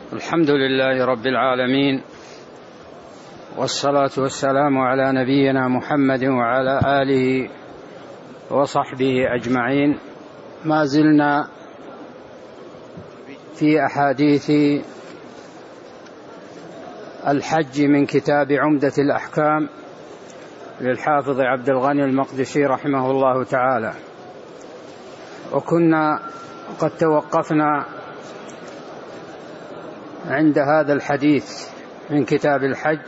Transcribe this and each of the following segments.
الحمد لله رب العالمين، والصلاة والسلام على نبينا محمد وعلى آله وصحبه أجمعين. ما زلنا في أحاديث الحج من كتاب عمدة الأحكام للحافظ عبد الغني المقدسي رحمه الله تعالى، وكنا قد توقفنا عند هذا الحديث من كتاب الحج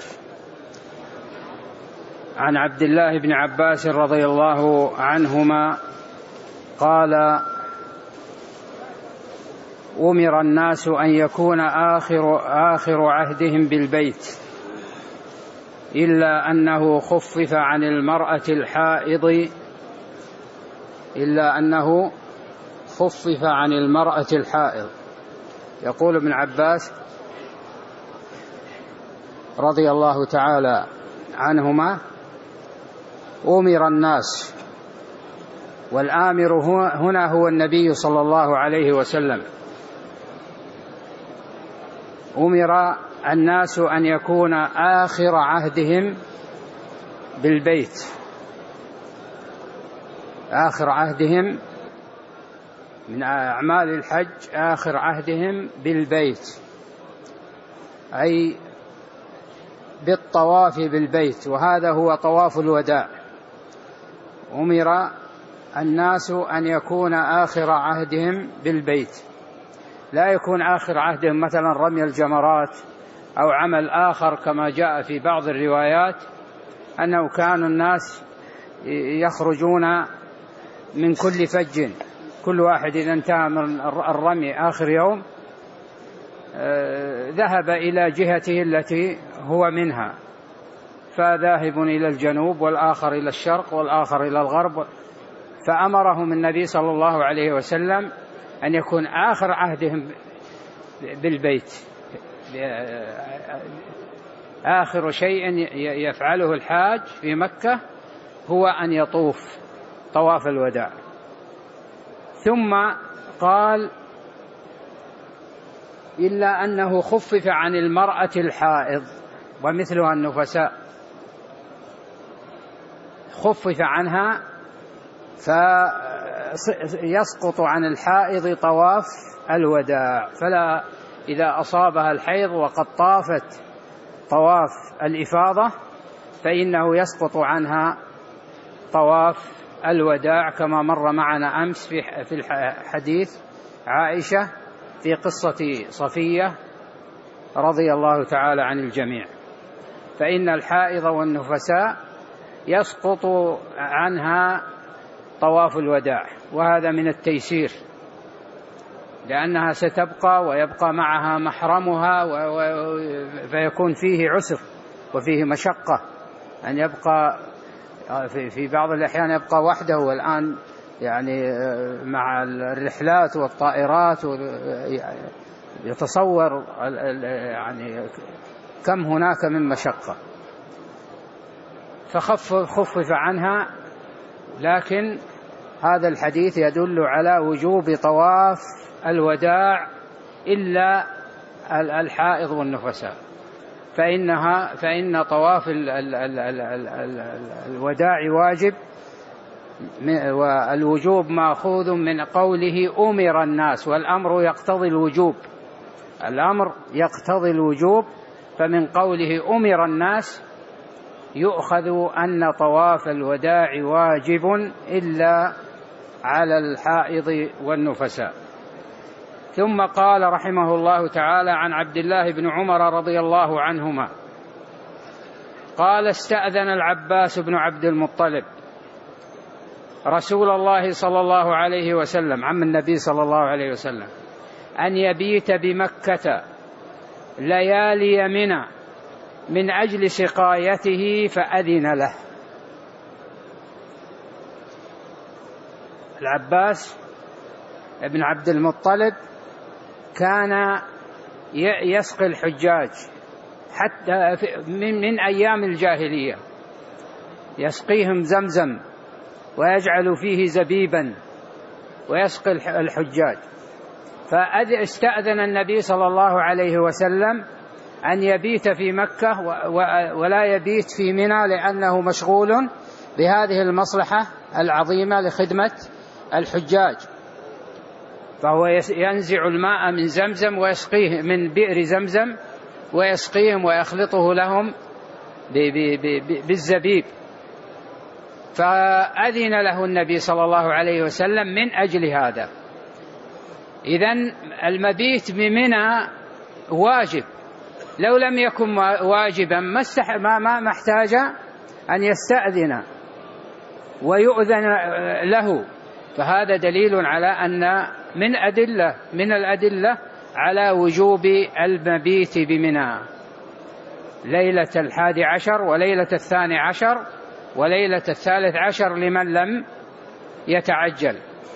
عن عبد الله بن عباس رضي الله عنهما قال: أمر الناس أن يكون آخر عهدهم بالبيت إلا أنه خفف عن المرأة الحائض. يقول ابن عباس رضي الله تعالى عنهما: أمر الناس، والآمر هنا هو النبي صلى الله عليه وسلم. أمر الناس أن يكون آخر عهدهم بالبيت، آخر عهدهم من أعمال الحج آخر عهدهم بالبيت، أي بالطواف بالبيت، وهذا هو طواف الوداع. أمر الناس أن يكون آخر عهدهم بالبيت، لا يكون آخر عهدهم مثلا رمي الجمرات أو عمل آخر، كما جاء في بعض الروايات أنه كان الناس يخرجون من كل فج، كل واحد إذا انتهى من الرمي آخر يوم ذهب إلى جهته التي هو منها، فذاهب إلى الجنوب والآخر إلى الشرق والآخر إلى الغرب. فأمرهم النبي صلى الله عليه وسلم أن يكون آخر عهدهم بالبيت، آخر شيء يفعله الحاج في مكة هو أن يطوف طواف الوداع. ثم قال: إلا أنه خفف عن المرأة الحائض ومثلها النفساء، خفف عنها فيسقط عن الحائض طواف الوداع، فلا إذا أصابها الحيض وقد طافت طواف الإفاضة فإنه يسقط عنها طواف الوداع، كما مر معنا أمس في حديث عائشة في قصة صفية رضي الله تعالى عن الجميع. فإن الحائض والنفساء يسقط عنها طواف الوداع، وهذا من التيسير، لأنها ستبقى ويبقى معها محرمها، فيكون فيه عسر وفيه مشقة أن يبقى في بعض الأحيان يبقى وحده. والآن يعني مع الرحلات والطائرات يتصور يعني كم هناك من مشقة، فخفف عنها. لكن هذا الحديث يدل على وجوب طواف الوداع إلا الحائض والنفساء، فإن طواف الوداع واجب، والوجوب مأخوذ من قوله أمر الناس، والأمر يقتضي الوجوب، الأمر يقتضي الوجوب، فمن قوله أمر الناس يؤخذ أن طواف الوداع واجب إلا على الحائض والنفساء. ثم قال رحمه الله تعالى عن عبد الله بن عمر رضي الله عنهما قال: استأذن العباس بن عبد المطلب رسول الله صلى الله عليه وسلم، عم النبي صلى الله عليه وسلم، أن يبيت بمكة ليالي منى من أجل سقايته فأذن له. العباس بن عبد المطلب كان يسقي الحجاج حتى من أيام الجاهلية، يسقيهم زمزم ويجعل فيه زبيبا ويسقي الحجاج، فاستأذن النبي صلى الله عليه وسلم أن يبيت في مكة ولا يبيت في منى، لأنه مشغول بهذه المصلحة العظيمة لخدمة الحجاج. فهو ينزع الماء من زمزم ويسقيه من بئر زمزم ويسقيهم ويخلطه لهم بالزبيب. فأذن له النبي صلى الله عليه وسلم من أجل هذا. إذن المبيت بمنى واجب، لو لم يكن واجبا ما احتاج أن يستأذن ويؤذن له. فهذا دليل على أن من الأدلة على وجوب المبيت بمنى ليلة 11 وليلة 12 وليلة 13 لمن لم يتعجل.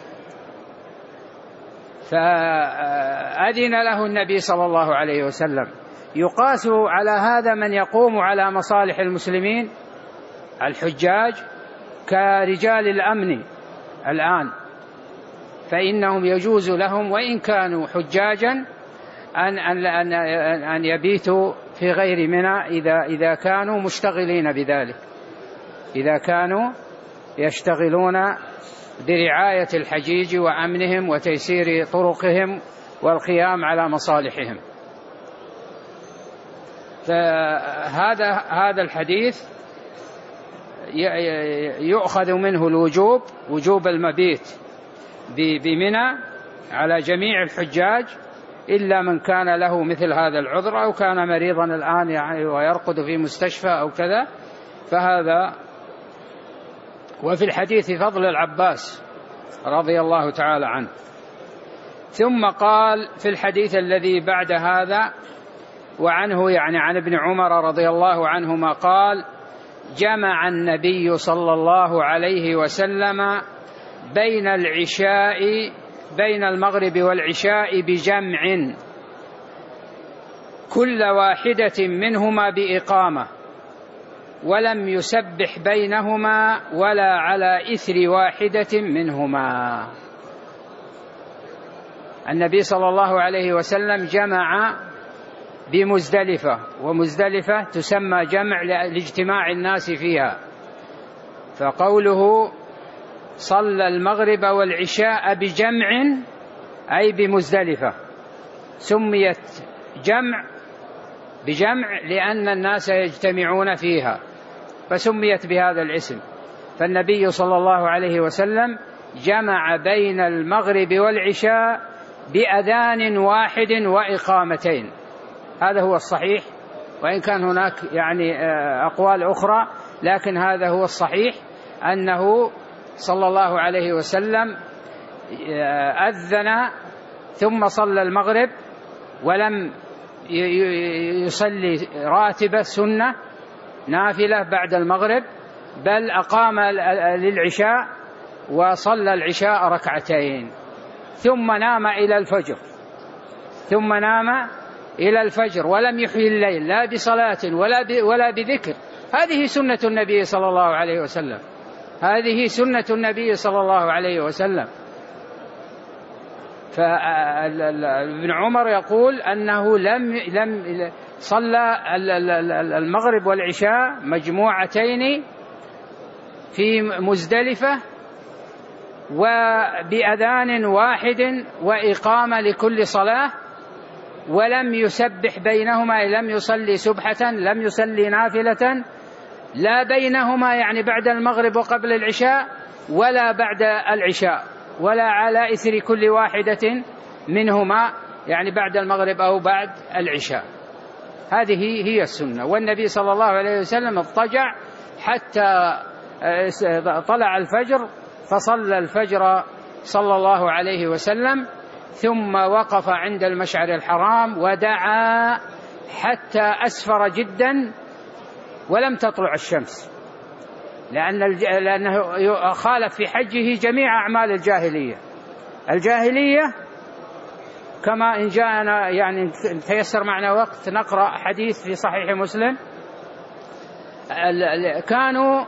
فأذن له النبي صلى الله عليه وسلم. يقاس على هذا من يقوم على مصالح المسلمين الحجاج كرجال الأمن الآن، فإنهم يجوز لهم وإن كانوا حجاجا أن يبيتوا في غير منى إذا كانوا مشتغلين بذلك، إذا كانوا يشتغلون برعاية الحجيج وأمنهم وتيسير طرقهم والقيام على مصالحهم. فهذا الحديث يؤخذ منه وجوب المبيت بمنى على جميع الحجاج إلا من كان له مثل هذا العذر أو كان مريضا الآن يعني ويرقد في مستشفى أو كذا، فهذا. وفي الحديث فضل العباس رضي الله تعالى عنه. ثم قال في الحديث الذي بعد هذا وعنه يعني عن ابن عمر رضي الله عنهما قال: جمع النبي صلى الله عليه وسلم بين المغرب والعشاء بجمع كل واحدة منهما بإقامة، ولم يسبح بينهما ولا على إثر واحدة منهما. النبي صلى الله عليه وسلم جمع بمزدلفة، ومزدلفة تسمى جمع لاجتماع الناس فيها، فقوله صلى المغرب والعشاء بجمع أي بمزدلفة، سميت بجمع لأن الناس يجتمعون فيها فسميت بهذا الاسم. فالنبي صلى الله عليه وسلم جمع بين المغرب والعشاء بأذان واحد وإقامتين، هذا هو الصحيح، وإن كان هناك يعني أقوال أخرى، لكن هذا هو الصحيح أنه صلى الله عليه وسلم أذن ثم صلى المغرب ولم يصلي راتبة سنة نافلة بعد المغرب، بل أقام للعشاء وصلى العشاء ركعتين ثم نام إلى الفجر ولم يحيي الليل لا بصلاة ولا بذكر. هذه سنة النبي صلى الله عليه وسلم، هذه سنة النبي صلى الله عليه وسلم. فابن عمر يقول أنه لم صلى المغرب والعشاء مجموعتين في مزدلفة وبأذان واحد وإقامة لكل صلاة، ولم يسبح بينهما، لم يصلي سبحة، لم يصلي نافلة لا بينهما يعني بعد المغرب وقبل العشاء ولا بعد العشاء، ولا على إثر كل واحدة منهما يعني بعد المغرب أو بعد العشاء. هذه هي السنة. والنبي صلى الله عليه وسلم اضطجع حتى طلع الفجر فصلى الفجر صلى الله عليه وسلم، ثم وقف عند المشعر الحرام ودعا حتى أسفر جدا ولم تطلع الشمس، لأنه خالف في حجه جميع أعمال الجاهلية كما إن جاءنا يعني تيسر معنا وقت نقرأ حديث في صحيح مسلم. كانوا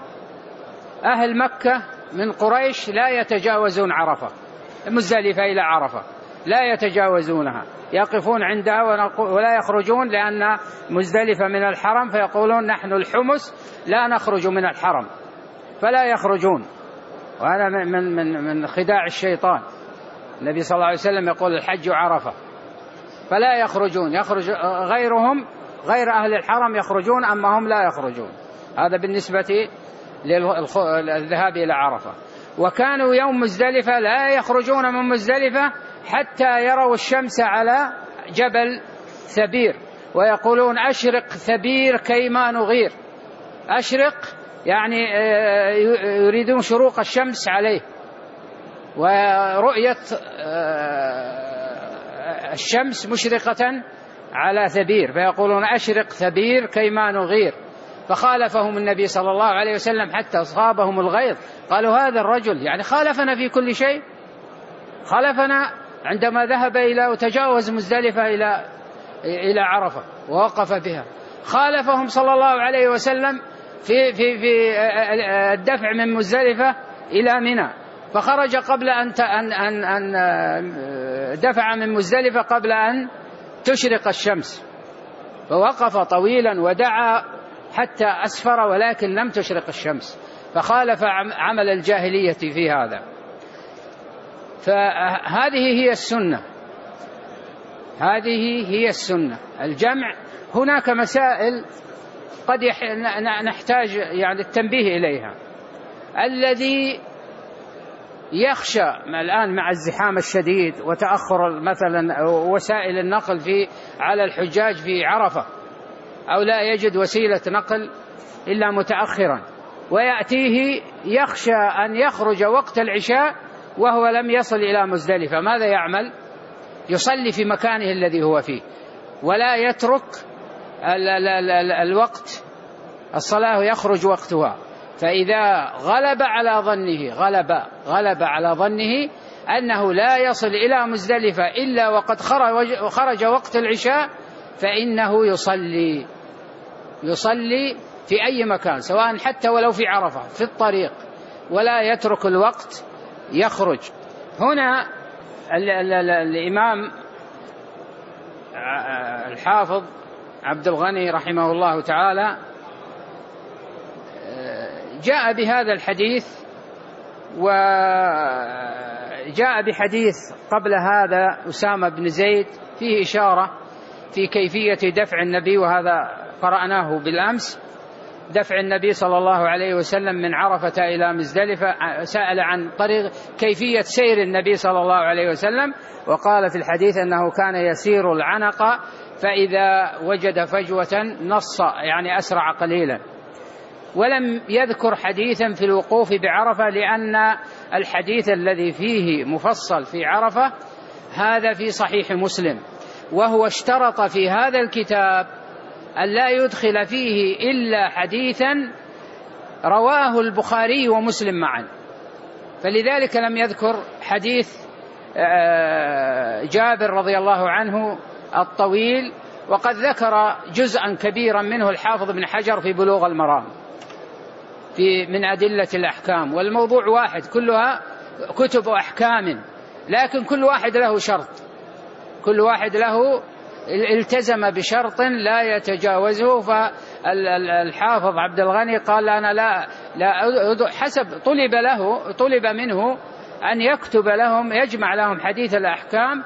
أهل مكة من قريش لا يتجاوزون عرفة، مزدلفة إلى عرفة، لا يتجاوزونها، يقفون عندها ولا يخرجون، لأن مزدلفة من الحرم، فيقولون نحن الحمس لا نخرج من الحرم، فلا يخرجون. وهذا من خداع الشيطان. النبي صلى الله عليه وسلم يقول الحج عرفة، فلا يخرجون، يخرج غيرهم غير أهل الحرم يخرجون، أما هم لا يخرجون. هذا بالنسبة للذهاب إلى عرفة. وكانوا يوم مزدلفة لا يخرجون من مزدلفة حتى يروا الشمس على جبل ثبير، ويقولون أشرق ثبير كيما نغير. أشرق يعني يريدون شروق الشمس عليه ورؤية الشمس مشرقة على ثبير، فيقولون أشرق ثبير كيما نغير. فخالفهم النبي صلى الله عليه وسلم حتى أصابهم الغيظ، قالوا هذا الرجل يعني خالفنا في كل شيء، خالفنا عندما ذهب إلى وتجاوز مزدلفة إلى عرفة ووقف بها، خالفهم صلى الله عليه وسلم في الدفع من مزدلفة إلى منى، فخرج قبل أن دفع من مزدلفة قبل أن تشرق الشمس، فوقف طويلا ودعا حتى أسفر ولكن لم تشرق الشمس، فخالف عمل الجاهلية في هذا. فهذه هي السنة، هذه هي السنة الجمع. هناك مسائل قد نحتاج يعني التنبيه إليها. الذي يخشى الآن مع الزحام الشديد وتأخر مثلا وسائل النقل على الحجاج في عرفة، أو لا يجد وسيلة نقل إلا متأخرا، ويأتيه يخشى أن يخرج وقت العشاء وهو لم يصل إلى مزدلفة، ماذا يعمل؟ يصلي في مكانه الذي هو فيه ولا يترك الوقت، الصلاة يخرج وقتها. فإذا غلب على ظنه أنه لا يصل إلى مزدلفة إلا وقد خرج وقت العشاء، فإنه يصلي في أي مكان، سواء حتى ولو في عرفة في الطريق، ولا يترك الوقت يخرج. هنا الإمام الحافظ عبد الغني رحمه الله تعالى جاء بهذا الحديث، وجاء بحديث قبل هذا أسامة بن زيد فيه إشارة في كيفية دفع النبي، وهذا قرأناه بالأمس، دفع النبي صلى الله عليه وسلم من عرفة إلى مزدلفة. سأل عن طريق كيفية سير النبي صلى الله عليه وسلم، وقال في الحديث أنه كان يسير العنق فإذا وجد فجوة نص، يعني أسرع قليلا. ولم يذكر حديثا في الوقوف بعرفة، لأن الحديث الذي فيه مفصل في عرفة هذا في صحيح مسلم، وهو اشترط في هذا الكتاب أن لا يدخل فيه إلا حديثا رواه البخاري ومسلم معا، فلذلك لم يذكر حديث جابر رضي الله عنه الطويل، وقد ذكر جزءا كبيرا منه الحافظ بن حجر في بلوغ المرام من أدلة الأحكام، والموضوع واحد، كلها كتب أحكام، لكن كل واحد له شرط، كل واحد له التزم بشرط لا يتجاوزه. فالحافظ عبد الغني قال أنا لا حسب طلب منه أن يكتب لهم، يجمع لهم حديث الأحكام،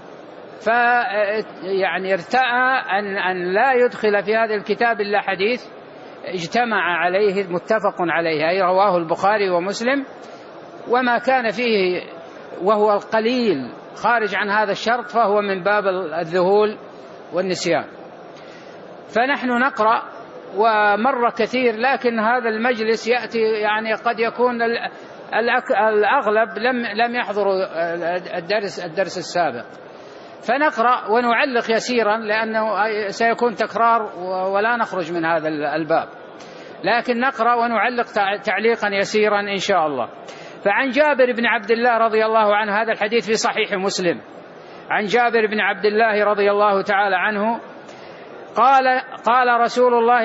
يعني ارتأى أن لا يدخل في هذا الكتاب إلا حديث اجتمع عليه متفق عليه، أي رواه البخاري ومسلم، وما كان فيه وهو القليل خارج عن هذا الشرط فهو من باب الذهول والنسيان. فنحن نقرأ ومر كثير، لكن هذا المجلس يأتي يعني قد يكون الأغلب لم يحضروا الدرس السابق، فنقرأ ونعلق يسيرا لأنه سيكون تكرار ولا نخرج من هذا الباب، لكن نقرأ ونعلق تعليقا يسيرا إن شاء الله. فعن جابر بن عبد الله رضي الله عنه، هذا الحديث في صحيح مسلم، عن جابر بن عبد الله رضي الله تعالى عنه قال رسول الله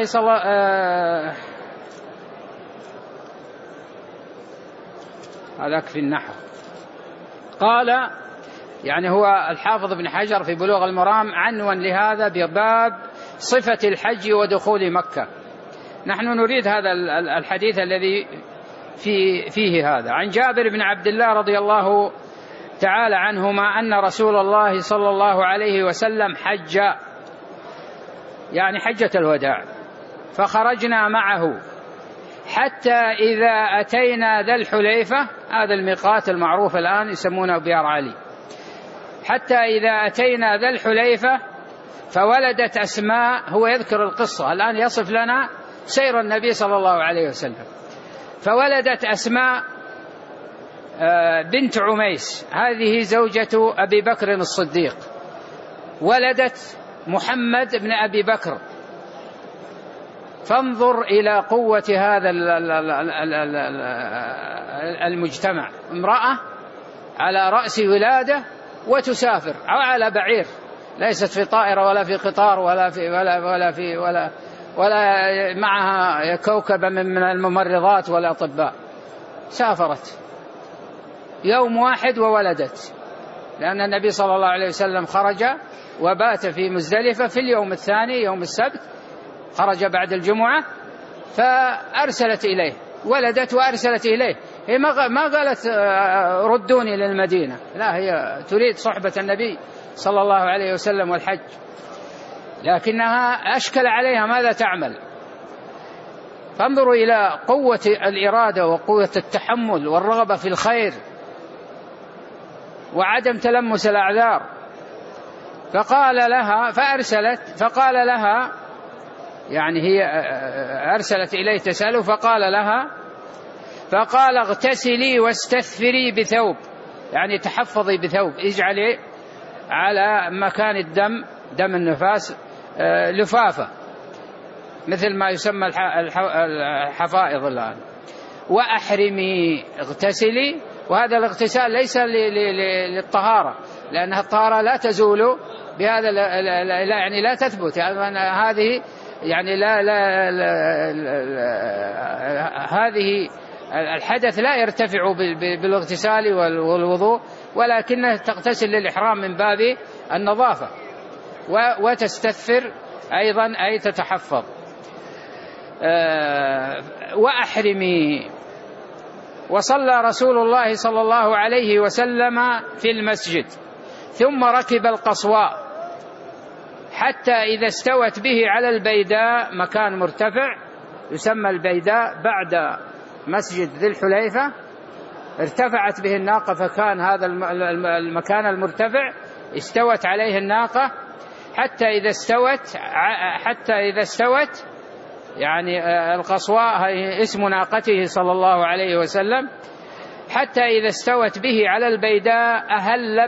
هذاك في النحو، قال يعني هو الحافظ ابن حجر في بلوغ المرام عنوان لهذا بباب صفة الحج ودخول مكة. نحن نريد هذا الحديث الذي فيه هذا. عن جابر بن عبد الله رضي الله تعالى عنهما أن رسول الله صلى الله عليه وسلم حج، يعني حجة الوداع، فخرجنا معه حتى إذا أتينا ذا الحليفة، هذا الميقات المعروف الآن يسمونه بيار علي، حتى إذا أتينا ذا الحليفة فولدت أسماء، هو يذكر القصة الآن يصف لنا سير النبي صلى الله عليه وسلم، فولدت أسماء بنت عميس، هذه زوجة أبي بكر الصديق، ولدت محمد بن أبي بكر. فانظر إلى قوة هذا المجتمع، امرأة على رأس ولادة وتسافر أو على بعير، ليست في طائرة ولا في قطار ولا معها كوكبة من الممرضات والأطباء، سافرت يوم واحد وولدت، لأن النبي صلى الله عليه وسلم خرج وبات في مزدلفة في اليوم الثاني يوم السبت، خرج بعد الجمعة فأرسلت إليه، ولدت وأرسلت إليه. هي ما قالت ردوني للمدينة، لا، هي تريد صحبة النبي صلى الله عليه وسلم والحج، لكنها أشكل عليها ماذا تعمل. فانظروا إلى قوة الإرادة وقوة التحمل والرغبة في الخير وعدم تلمس الأعذار. فقال لها فقال لها، يعني هي أرسلت إليه تسأله، فقال اغتسلي واستثفري بثوب، يعني تحفظي بثوب، اجعلي على مكان الدم، دم النفاس، لفافة مثل ما يسمى الحفائض الآن، وأحرمي، اغتسلي. وهذا الاغتسال ليس للطهارة، لأنها الطهارة لا تزول بهذا، يعني لا تثبت، يعني هذه يعني هذه الحدث لا يرتفع بالاغتسال والوضوء، ولكنها تغتسل للإحرام من باب النظافة، وتستثفر أيضا أي تتحفظ. وأحرمي. وصلى رسول الله صلى الله عليه وسلم في المسجد، ثم ركب القصواء حتى إذا استوت به على البيداء، مكان مرتفع يسمى البيداء بعد مسجد ذي الحليفة، ارتفعت به الناقة، فكان هذا المكان المرتفع استوت عليه الناقة حتى إذا استوت يعني القصواء اسم ناقته صلى الله عليه وسلم، حتى إذا استوت به على البيداء أهل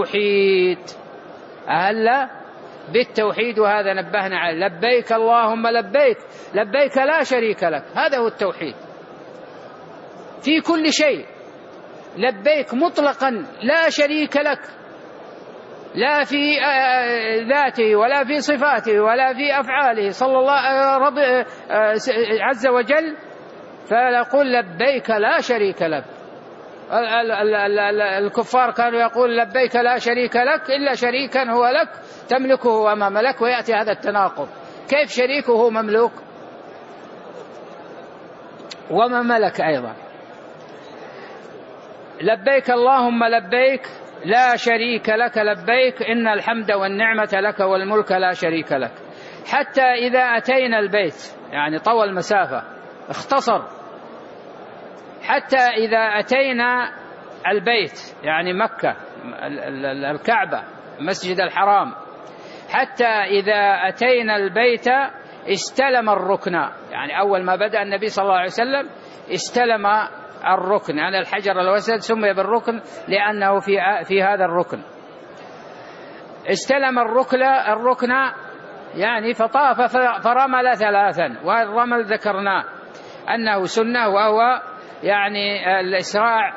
بالتوحيد، وهذا نبهنا عليه، لبيك اللهم لبيك، لبيك لا شريك لك، هذا هو التوحيد في كل شيء، لبيك مطلقا لا شريك لك، لا في ذاته ولا في صفاته ولا في أفعاله صلى الله رب عز وجل، فيقول لبيك لا شريك لك. الكفار كانوا يقول لبيك لا شريك لك إلا شريكا هو لك تملكه وما ملك، ويأتي هذا التناقض، كيف شريكه مملوك وما ملك أيضا. لبيك اللهم لبيك لا شريك لك لبيك إن الحمد والنعمة لك والملك لا شريك لك. حتى إذا أتينا البيت، يعني طول المسافة، اختصر، حتى إذا أتينا البيت يعني مكة الكعبة مسجد الحرام، حتى إذا أتينا البيت استلم الركن، يعني أول ما بدأ النبي صلى الله عليه وسلم استلم الركن، يعني الحجر الأسود سمي بالركن لأنه في هذا الركن، استلم الركن يعني فطاف فرمل ثلاثا، والرمل ذكرناه أنه سنة، وهو يعني الإسراع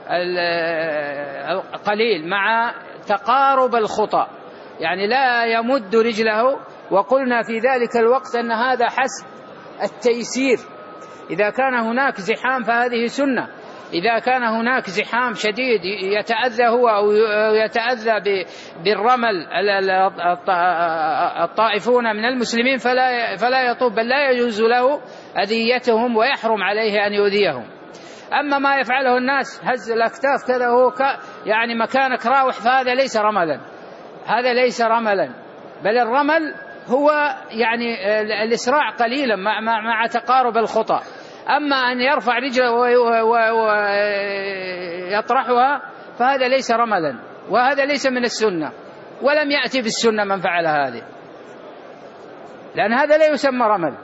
القليل مع تقارب الخطى، يعني لا يمد رجله. وقلنا في ذلك الوقت أن هذا حسب التيسير، إذا كان هناك زحام فهذه سنة، إذا كان هناك زحام شديد يتأذى هو أو يتأذى بالرمل الطائفون من المسلمين فلا يطوف، بل لا يجوز له أذيتهم ويحرم عليه أن يؤذيهم. أما ما يفعله الناس هز الأكتاف كذا هو يعني مكانك راوح، فهذا ليس رملا، هذا ليس رملا، بل الرمل هو يعني الإسراع قليلا مع تقارب الخطى. أما أن يرفع رجله ويطرحها فهذا ليس رملا، وهذا ليس من السنة، ولم يأتي بالسنة من فعل هذه، لأن هذا لا يسمى رمل.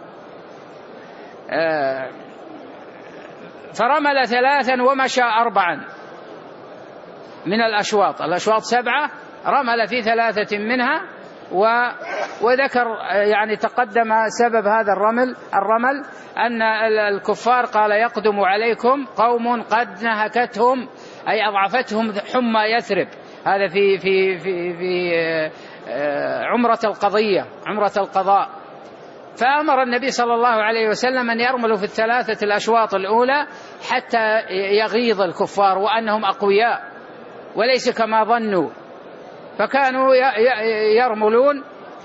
فرمل 3 ومشى 4 من الأشواط 7 رمل في 3 منها، وذكر يعني تقدم سبب هذا الرمل أن الكفار قال يقدم عليكم قوم قد نهكتهم أي أضعفتهم حمى يثرب، هذا في عمرة القضية، عمرة القضاء. فأمر النبي صلى الله عليه وسلم أن يرملوا في 3 الأشواط الأولى حتى يغيظ الكفار وأنهم أقوياء وليس كما ظنوا، فكانوا يرملون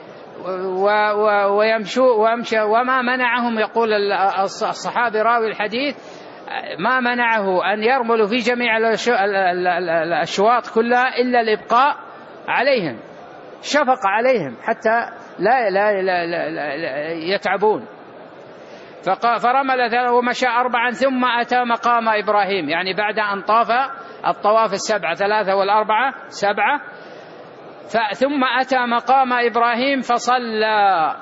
ويمشوا. وما منعهم، يقول الصحابي راوي الحديث، ما منعه أن يرملوا في جميع الأشواط كلها إلا الإبقاء عليهم، شفق عليهم حتى لا يتعبون. فرمل ومشى 4 ثم أتى مقام إبراهيم، يعني بعد أن طاف الطواف 7 3 والأربعة 7 ثم أتى مقام إبراهيم فصلى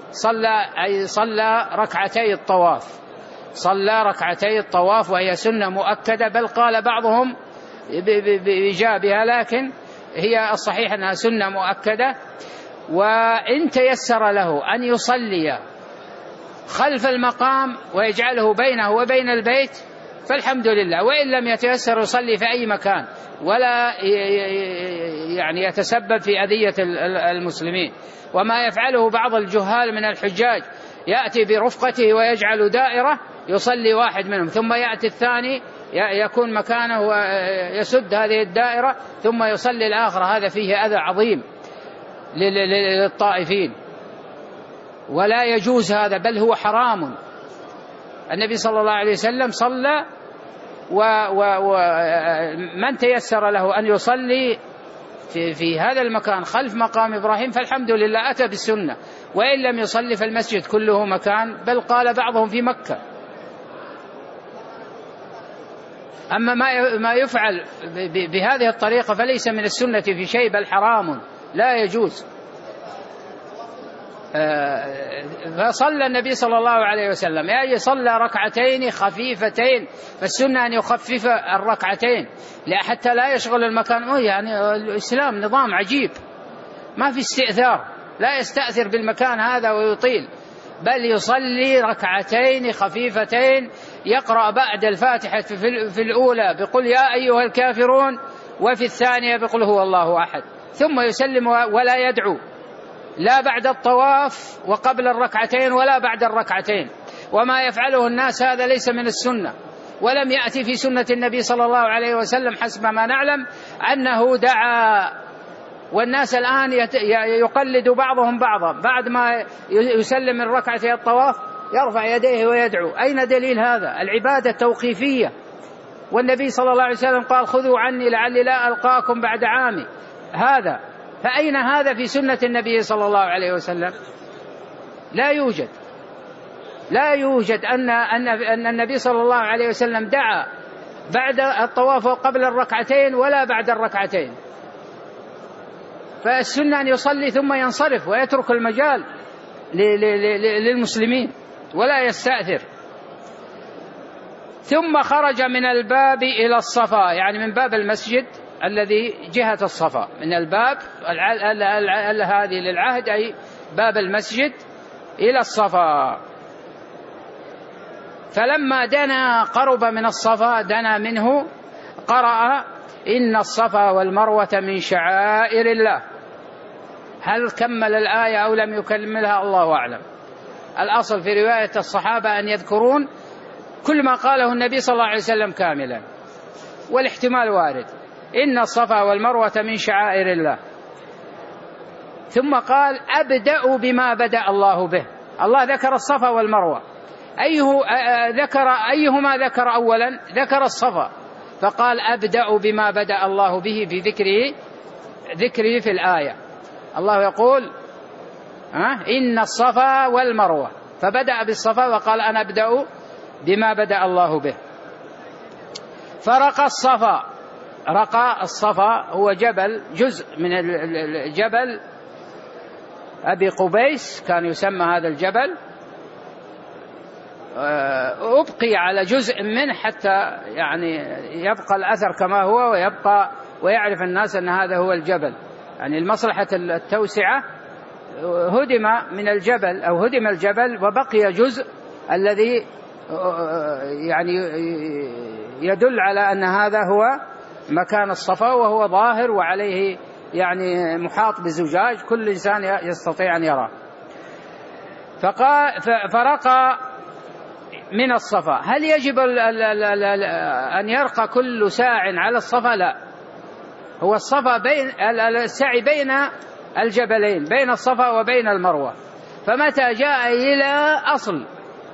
ركعتي الطواف، صلى ركعتي الطواف، وهي سنة مؤكدة، بل قال بعضهم بإيجابها، لكن هي الصحيح أنها سنة مؤكدة. وإن تيسر له أن يصلي خلف المقام ويجعله بينه وبين البيت فالحمد لله، وإن لم يتيسر يصلي في أي مكان ولا يعني يتسبب في أذية المسلمين. وما يفعله بعض الجهال من الحجاج، يأتي برفقته ويجعل دائرة يصلي واحد منهم، ثم يأتي الثاني يكون مكانه ويسد هذه الدائرة ثم يصلي الآخر، هذا فيه أذى عظيم للطائفين ولا يجوز هذا، بل هو حرام. النبي صلى الله عليه وسلم صلى، ومن تيسر له أن يصلي في هذا المكان خلف مقام إبراهيم فالحمد لله أتى بالسنة، وإن لم يصلي فالمسجد كله مكان، بل قال بعضهم في مكة. أما ما يفعل بهذه الطريقة فليس من السنة في شيء، بل حرام لا يجوز. فصلى النبي صلى الله عليه وسلم يعني صلى ركعتين خفيفتين، فالسنة أن يخفف الركعتين حتى لا يشغل المكان. يعني الإسلام نظام عجيب، ما في استئثار، لا يستأثر بالمكان هذا ويطيل، بل يصلي ركعتين خفيفتين، يقرأ بعد الفاتحة في الأولى بقل يا أيها الكافرون، وفي الثانية بقل هو الله أحد، ثم يسلم ولا يدعو، لا بعد الطواف وقبل الركعتين ولا بعد الركعتين. وما يفعله الناس هذا ليس من السنة، ولم يأتي في سنة النبي صلى الله عليه وسلم حسب ما نعلم أنه دعا. والناس الآن يقلد بعضهم بعضا، بعد ما يسلم من ركعتي الطواف يرفع يديه ويدعو. أين دليل هذا؟ العبادة توقيفية، والنبي صلى الله عليه وسلم قال خذوا عني لعلي لا ألقاكم بعد عامي هذا. فأين هذا في سنة النبي صلى الله عليه وسلم؟ لا يوجد أن النبي صلى الله عليه وسلم دعا بعد الطواف وقبل الركعتين ولا بعد الركعتين. فالسنة أن يصلي ثم ينصرف ويترك المجال للمسلمين ولا يستأثر. ثم خرج من الباب إلى الصفا، يعني من باب المسجد الذي جهة الصفا، من الباب هذه للعهد أي باب المسجد إلى الصفا. فلما دنا قرب من الصفا دنا منه قرأ إن الصفا والمروة من شعائر الله. هل كمل الآية أو لم يكملها الله أعلم. الأصل في رواية الصحابة أن يذكرون كل ما قاله النبي صلى الله عليه وسلم كاملا، والاحتمال وارد. إن الصفا والمروة من شعائر الله. ثم قال أبدأ بما بدأ الله به. الله ذكر الصفا والمروة، أيهما ذكر أولا؟ ذكر الصفا، فقال أبدأ بما بدأ الله به في ذكره في الآية. الله يقول إن الصفا والمروة، فبدأ بالصفا وقال أنا أبدأ بما بدأ الله به. رقى الصفا هو جبل، جزء من الجبل أبي قبيس كان يسمى هذا الجبل، أبقي على جزء منه حتى يعني يبقى الأثر كما هو ويعرف الناس أن هذا هو الجبل. يعني المصلحة التوسعة هدم من الجبل أو هدم الجبل وبقي جزء الذي يعني يدل على أن هذا هو مكان الصفا، وهو ظاهر وعليه يعني محاط بزجاج كل إنسان يستطيع أن يراه. فرقى من الصفا. هل يجب أن يرقى كل ساع على الصفا؟ لا، هو الصفا السعي بين الجبلين، بين الصفا وبين المروة. فمتى جاء إلى أصل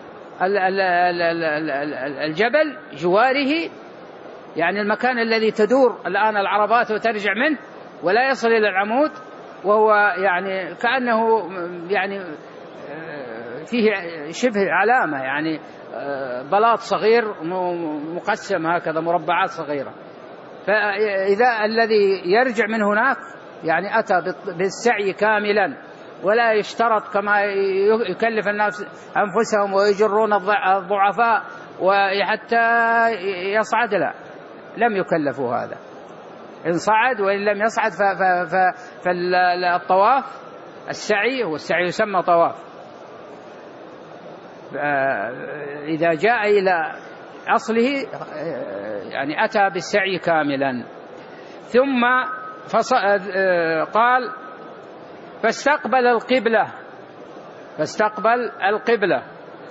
الجبل جواره، يعني المكان الذي تدور الآن العربات وترجع منه ولا يصل إلى العمود، وهو يعني كأنه يعني فيه شبه علامة، يعني بلاط صغير مقسم هكذا مربعات صغيرة. فإذا الذي يرجع من هناك يعني أتى بالسعي كاملا، ولا يشترط كما يكلف الناس أنفسهم ويجرون الضعفاء وحتى يصعد، لا، لم يكلفوا هذا. إن صعد وإن لم يصعد فالطواف السعي، والسعي يسمى طواف. إذا جاء إلى أصله يعني أتى بالسعي كاملا. ثم قال فاستقبل القبلة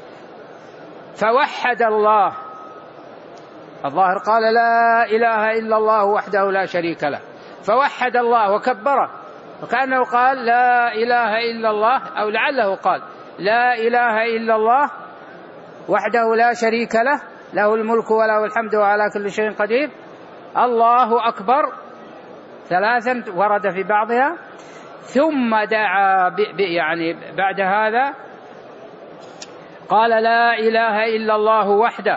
فوحد الله. الظاهر قال لا إله إلا الله وحده لا شريك له، فوحد الله وكبره، وكأنه قال لا إله إلا الله، أو لعله قال لا إله إلا الله وحده لا شريك له، له الملك وله الحمد وعلى كل شيء قدير، الله أكبر، 3 ورد في بعضها. ثم دعا يعني بعد هذا قال لا إله إلا الله وحده،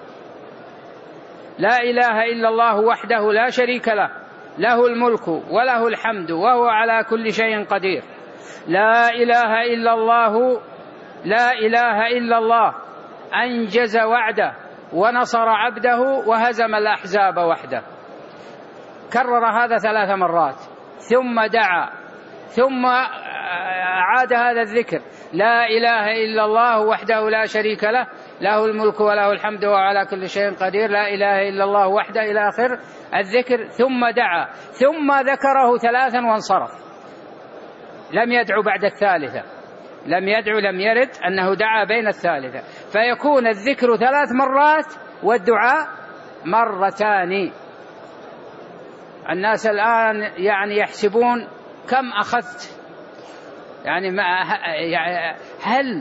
لا إله إلا الله وحده لا شريك له، له الملك وله الحمد وهو على كل شيء قدير، لا إله إلا الله، لا إله إلا الله، أنجز وعده ونصر عبده وهزم الأحزاب وحده. كرر هذا 3 مرات، ثم دعا، ثم عاد هذا الذكر، لا إله إلا الله وحده لا شريك له، له الملك وله الحمد وهو على كل شيء قدير، لا إله إلا الله وحده، إلى آخر الذكر. ثم دعا، ثم ذكره 3 وانصرف، لم يدعو بعد الثالثة، لم يرد أنه دعا بين الثالثة، فيكون الذكر 3 مرات والدعاء 2 مرة. الناس الآن يعني يحسبون كم أخذت، يعني هل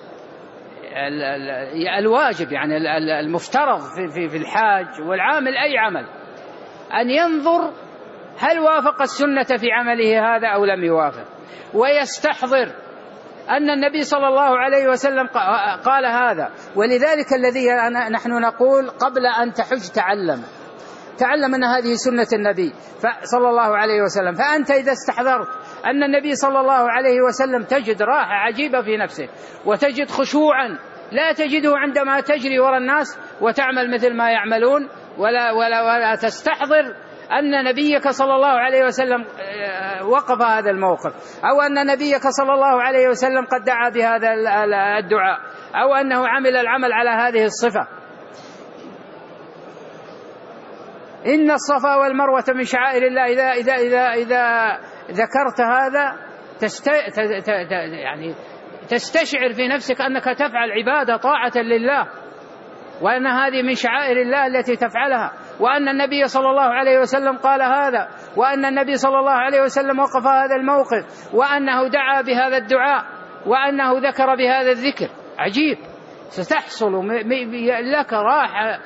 الواجب يعني المفترض في الحاج والعامل أي عمل أن ينظر هل وافق السنة في عمله هذا أو لم يوافق، ويستحضر أن النبي صلى الله عليه وسلم قال هذا. ولذلك الذي نحن نقول قبل أن تحج تعلم أن هذه سنة النبي صلى الله عليه وسلم. فأنت إذا استحضرت أن النبي صلى الله عليه وسلم تجد راحة عجيبة في نفسه، وتجد خشوعا لا تجده عندما تجري وراء الناس وتعمل مثل ما يعملون، ولا تستحضر أن نبيك صلى الله عليه وسلم وقف هذا الموقف، أو أن نبيك صلى الله عليه وسلم قد دعا بهذا الدعاء، أو أنه عمل العمل على هذه الصفة. إن الصفا والمروة من شعائر الله. إذا ذكرت هذا يعني تستشعر في نفسك أنك تفعل عبادة طاعة لله، وأن هذه من شعائر الله التي تفعلها، وأن النبي صلى الله عليه وسلم قال هذا، وأن النبي صلى الله عليه وسلم وقف هذا الموقف، وأنه دعا بهذا الدعاء، وأنه ذكر بهذا الذكر. عجيب، ستحصل لك راحة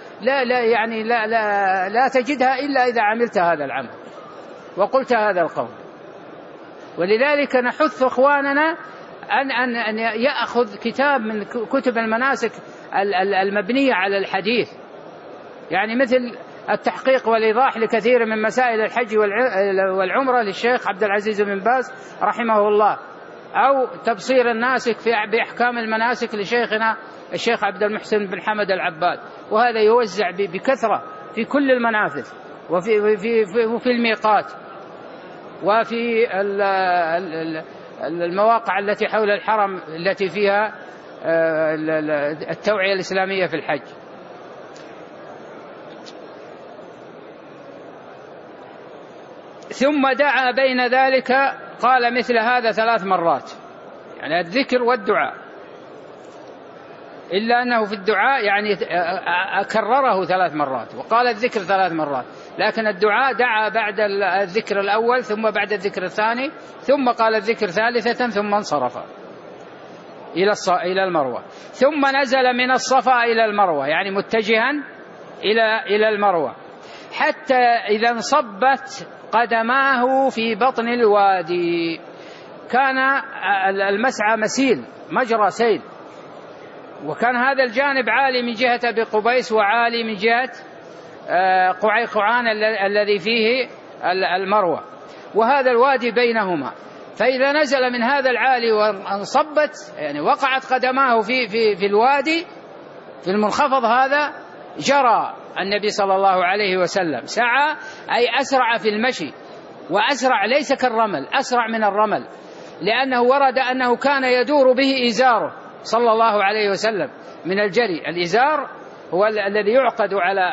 لا تجدها إلا إذا عملت هذا العمل وقلت هذا القول. ولذلك نحث إخواننا أن يأخذ كتاب من كتب المناسك المبنية على الحديث، يعني مثل التحقيق والإيضاح لكثير من مسائل الحج والعمرة للشيخ عبد العزيز بن باز رحمه الله، أو تبصير الناسك بأحكام المناسك لشيخنا الشيخ عبد المحسن بن حمد العباد. وهذا يوزع بكثرة في كل المنافذ وفي الميقات وفي المواقع التي حول الحرم التي فيها التوعية الإسلامية في الحج. ثم دعا بين ذلك، قال مثل هذا 3 مرات، يعني الذكر والدعاء، إلا أنه في الدعاء يعني كرره 3 مرات، وقال الذكر 3 مرات، لكن الدعاء دعا بعد الذكر الأول ثم بعد الذكر الثاني، ثم قال الذكر ثالثة، ثم انصرف إلى المروة، ثم نزل من الصفا إلى المروة، يعني متجها إلى المروة، حتى إذا انصبت قدماه في بطن الوادي. كان المسعى مسيل، مجرى سيل، وكان هذا الجانب عالي من جهة أبي قبيس وعالي من جهة قعيقعان الذي فيه المروة، وهذا الوادي بينهما. فإذا نزل من هذا العالي وانصبت، يعني وقعت قدماه في الوادي في المنخفض هذا، جرى النبي صلى الله عليه وسلم، سعى أي أسرع في المشي، وأسرع ليس كالرمل، أسرع من الرمل، لأنه ورد أنه كان يدور به إزاره صلى الله عليه وسلم من الجري. الإزار هو الذي يعقد على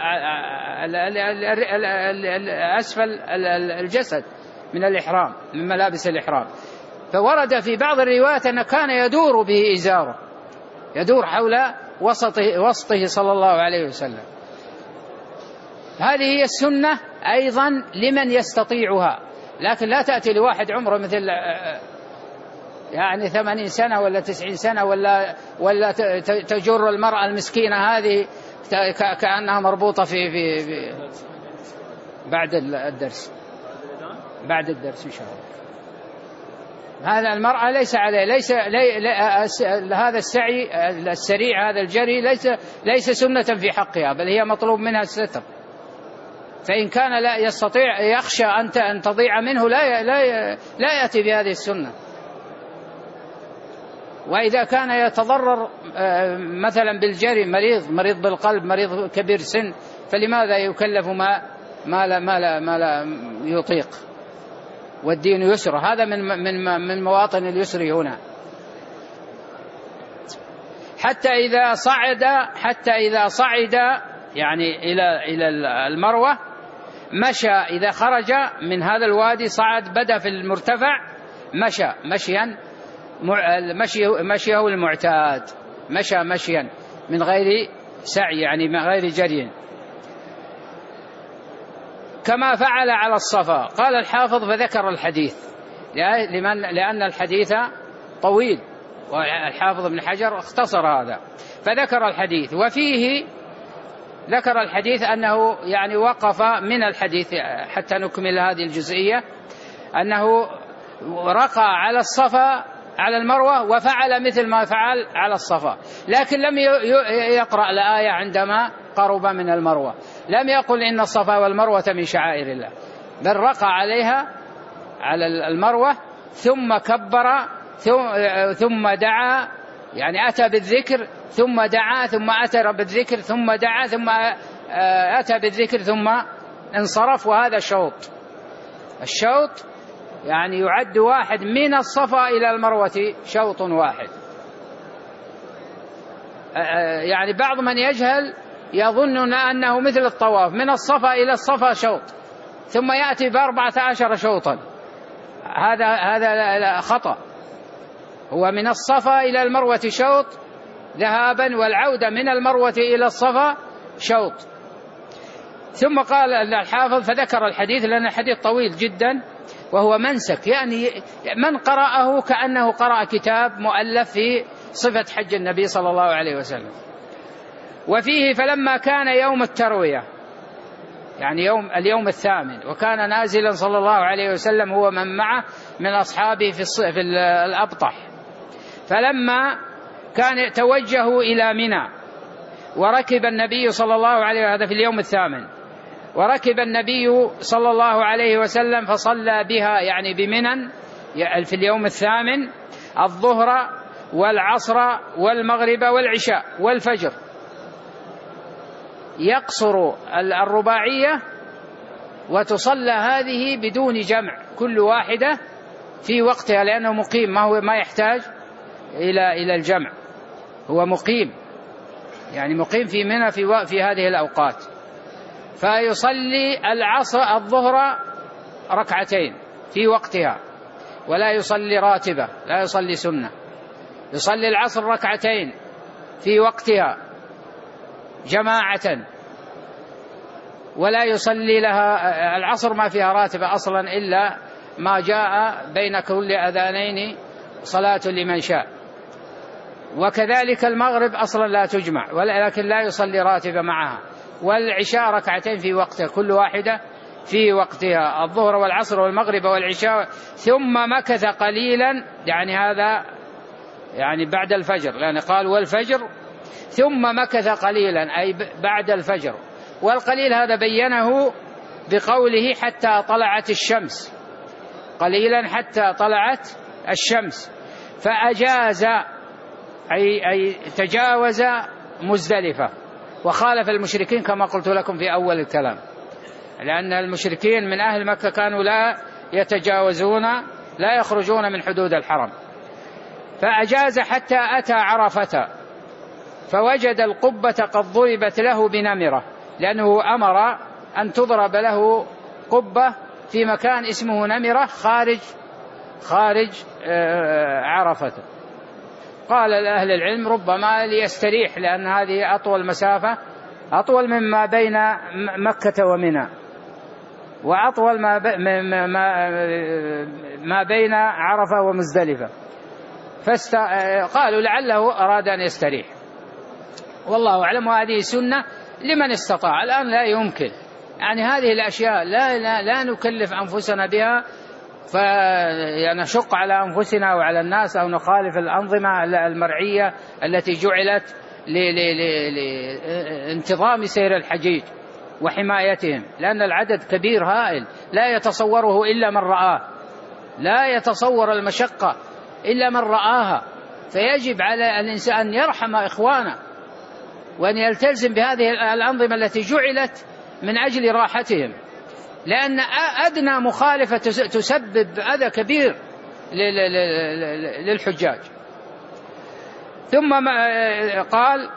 أسفل الجسد من الإحرام، من ملابس الإحرام. فورد في بعض الروايات أنه كان يدور به إزاره، يدور حول وسطه صلى الله عليه وسلم. هذه هي السنة أيضا لمن يستطيعها، لكن لا تأتي لواحد عمره مثل يعني 80 سنة ولا 90 سنة ولا تجر المرأة المسكينة هذه كأنها مربوطة في بعد الدرس إن شاء الله. هذا المرأة ليس عليه، هذا السعي السريع، هذا الجري ليس سنة في حقها، بل هي مطلوب منها الستر. فإن كان لا يستطيع، يخشى أن تضيع منه، لا يأتي بهذه السنة. وإذا كان يتضرر مثلا بالجري، مريض بالقلب، مريض كبير سن، فلماذا يكلف ما لا يطيق؟ والدين يسر، هذا من مواطن اليسر هنا. حتى إذا صعد يعني إلى المروة، مشى. إذا خرج من هذا الوادي صعد، بدأ في المرتفع، مشيه المعتاد، مشيا من غير سعي، يعني من غير جري، كما فعل على الصفا. قال الحافظ فذكر الحديث، لأن الحديث طويل، والحافظ ابن حجر اختصر هذا، فذكر الحديث. وفيه ذكر الحديث أنه يعني وقف من الحديث حتى نكمل هذه الجزئية، أنه رقى على الصفا على المروة وفعل مثل ما فعل على الصفا، لكن لم يقرأ الآية عندما قرب من المروة، لم يقل إن الصفا والمروة من شعائر الله، بل رقى عليها على المروة، ثم كبر، ثم دعا، يعني أتى بالذكر ثم دعا، ثم أتى بالذكر ثم دعا، ثم أتى بالذكر ثم انصرف. وهذا الشوط يعني يعد واحد من الصفا إلى المروة، شوط واحد. يعني بعض من يجهل يظن أنه مثل الطواف، من الصفا إلى الصفا شوط، ثم يأتي ب14 شوطا. هذا خطأ. هو من الصفا إلى المروة شوط ذهابا، والعودة من المروة إلى الصفا شوط. ثم قال الحافظ فذكر الحديث لأن الحديث طويل جدا وهو منسك، يعني من قرأه كأنه قرأ كتاب مؤلف في صفة حج النبي صلى الله عليه وسلم. وفيه فلما كان يوم التروية، يعني اليوم الثامن، وكان نازلا صلى الله عليه وسلم هو من معه من أصحابه في الأبطح، فلما كان توجهوا إلى منى وركب النبي صلى الله عليه وسلم، هذا في اليوم الثامن، وركب النبي صلى الله عليه وسلم فصلى بها يعني بمنى في اليوم الثامن الظهر والعصر والمغرب والعشاء والفجر، يقصر الرباعية وتصلى هذه بدون جمع كل واحدة في وقتها، لأنه مقيم ما يحتاج إلى الجمع، هو مقيم يعني مقيم في منى في هذه الأوقات. فيصلي الظهر ركعتين في وقتها ولا يصلي راتبة، لا يصلي سنة. يصلي العصر ركعتين في وقتها جماعة ولا يصلي لها، العصر ما فيها راتبة أصلا إلا ما جاء بين كل أذانين صلاة لمن شاء. وكذلك المغرب أصلا لا تجمع ولكن لا يصلي راتبة معها. والعشاء ركعتين في وقتها كل واحدة في وقتها، الظهر والعصر والمغرب والعشاء. ثم مكث قليلا، يعني هذا يعني بعد الفجر، لأن قال والفجر، ثم مكث قليلا أي بعد الفجر. والقليل هذا بينه بقوله حتى طلعت الشمس، قليلا حتى طلعت الشمس. فأجاز أي تجاوز مزدلفة، وخالف المشركين كما قلت لكم في أول الكلام، لأن المشركين من أهل مكة كانوا لا يتجاوزون، لا يخرجون من حدود الحرم. فأجاز حتى أتى عرفة فوجد القبة قد ضربت له بنمرة، لأنه أمر أن تضرب له قبة في مكان اسمه نمرة خارج عرفة. قال أهل العلم ربما ليستريح، لأن هذه أطول مسافة، أطول مما بين مكة ومنى، وأطول ما بين عرفة ومزدلفة، قالوا لعله أراد أن يستريح، والله أعلم. وهذه سنة لمن استطاع، الآن لا يمكن، يعني هذه الأشياء لا نكلف أنفسنا بها فنشق على أنفسنا وعلى الناس أو نخالف الأنظمة المرعية التي جعلت لانتظام سير الحجيج وحمايتهم، لأن العدد كبير هائل لا يتصوره إلا من رآه، لا يتصور المشقة إلا من رآها. فيجب على الإنسان أن يرحم إخوانه وأن يلتزم بهذه الأنظمة التي جعلت من أجل راحتهم، لأن أدنى مخالفة تسبب أذى كبير للحجاج. ثم قال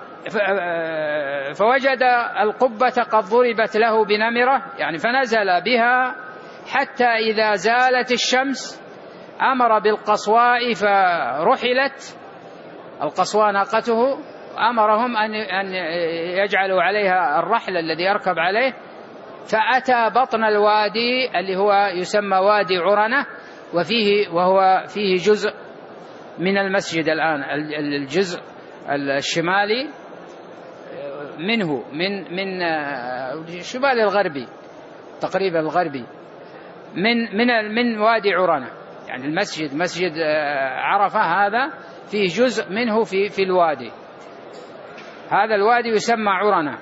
فوجد القبة قد ضربت له بنمرة، يعني فنزل بها حتى إذا زالت الشمس أمر بالقصواء فرحلت، القصواء ناقته، أمرهم أن يجعلوا عليها الرحل الذي يركب عليه. فأتى بطن الوادي اللي هو يسمى وادي عرنة، وهو فيه جزء من المسجد الآن، الجزء الشمالي منه من الشمال الغربي تقريبا الغربي من وادي عرنة، يعني مسجد عرفة هذا فيه جزء منه في الوادي، هذا الوادي يسمى عرنة.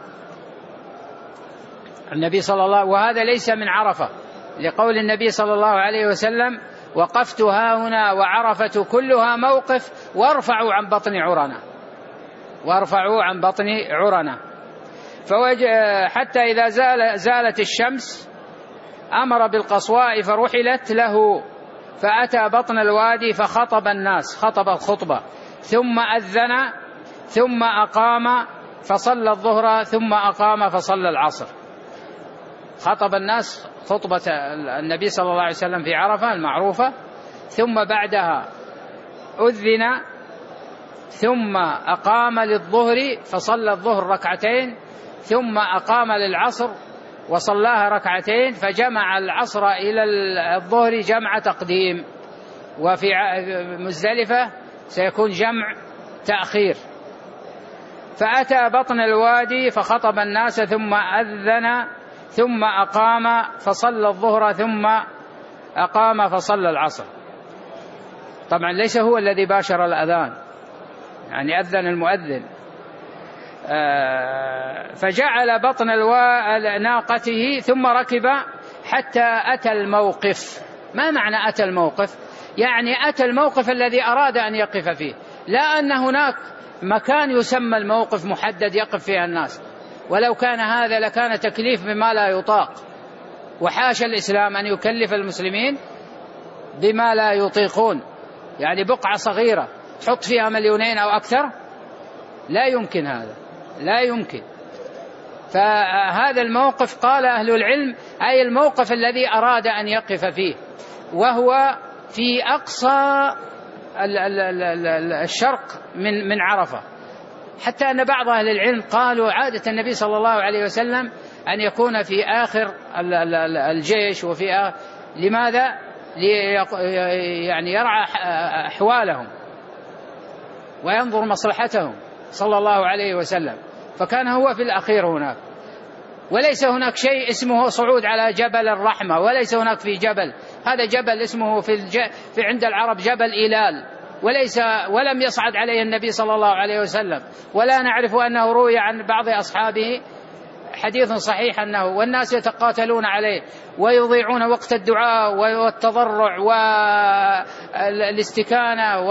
النبي صلى الله، وهذا ليس من عرفة، لقول النبي صلى الله عليه وسلم وقفت هاهنا وعرفة كلها موقف وارفعوا عن بطن عرنة. حتى إذا زالت الشمس أمر بالقصواء فرحلت له، فأتى بطن الوادي فخطب الناس، خطب الخطبة، ثم أذن، ثم أقام فصلى الظهر، ثم أقام فصلى العصر. خطب الناس خطبة النبي صلى الله عليه وسلم في عرفة المعروفة، ثم بعدها أذن، ثم أقام للظهر فصلى الظهر ركعتين، ثم أقام للعصر وصلاها ركعتين، فجمع العصر إلى الظهر جمع تقديم، وفي مزدلفة سيكون جمع تأخير. فأتى بطن الوادي فخطب الناس ثم أذن ثم أقام فصلى الظهر ثم أقام فصلى العصر. طبعا ليس هو الذي باشر الأذان، يعني أذن المؤذن. فجعل بطن ناقته ثم ركب حتى أتى الموقف. ما معنى أتى الموقف؟ يعني أتى الموقف الذي أراد أن يقف فيه، لا أن هناك مكان يسمى الموقف محدد يقف فيها الناس، ولو كان هذا لكان تكليف بما لا يطاق، وحاشا الإسلام أن يكلف المسلمين بما لا يطيقون. يعني بقعة صغيرة تحط فيها 2,000,000 أو أكثر، لا يمكن، هذا لا يمكن. فهذا الموقف قال أهل العلم أي الموقف الذي أراد أن يقف فيه، وهو في أقصى الشرق من عرفة. حتى أن بعض أهل العلم قالوا عادة النبي صلى الله عليه وسلم أن يكون في آخر الجيش، وفي لماذا؟ يعني يرعى أحوالهم وينظر مصلحتهم صلى الله عليه وسلم، فكان هو في الأخير هناك. وليس هناك شيء اسمه صعود على جبل الرحمة، وليس هناك في جبل، هذا جبل اسمه في عند العرب جبل إلال، ولم يصعد عليه النبي صلى الله عليه وسلم، ولا نعرف أنه روي عن بعض أصحابه حديث صحيح أنه، والناس يتقاتلون عليه ويضيعون وقت الدعاء والتضرع والاستكانة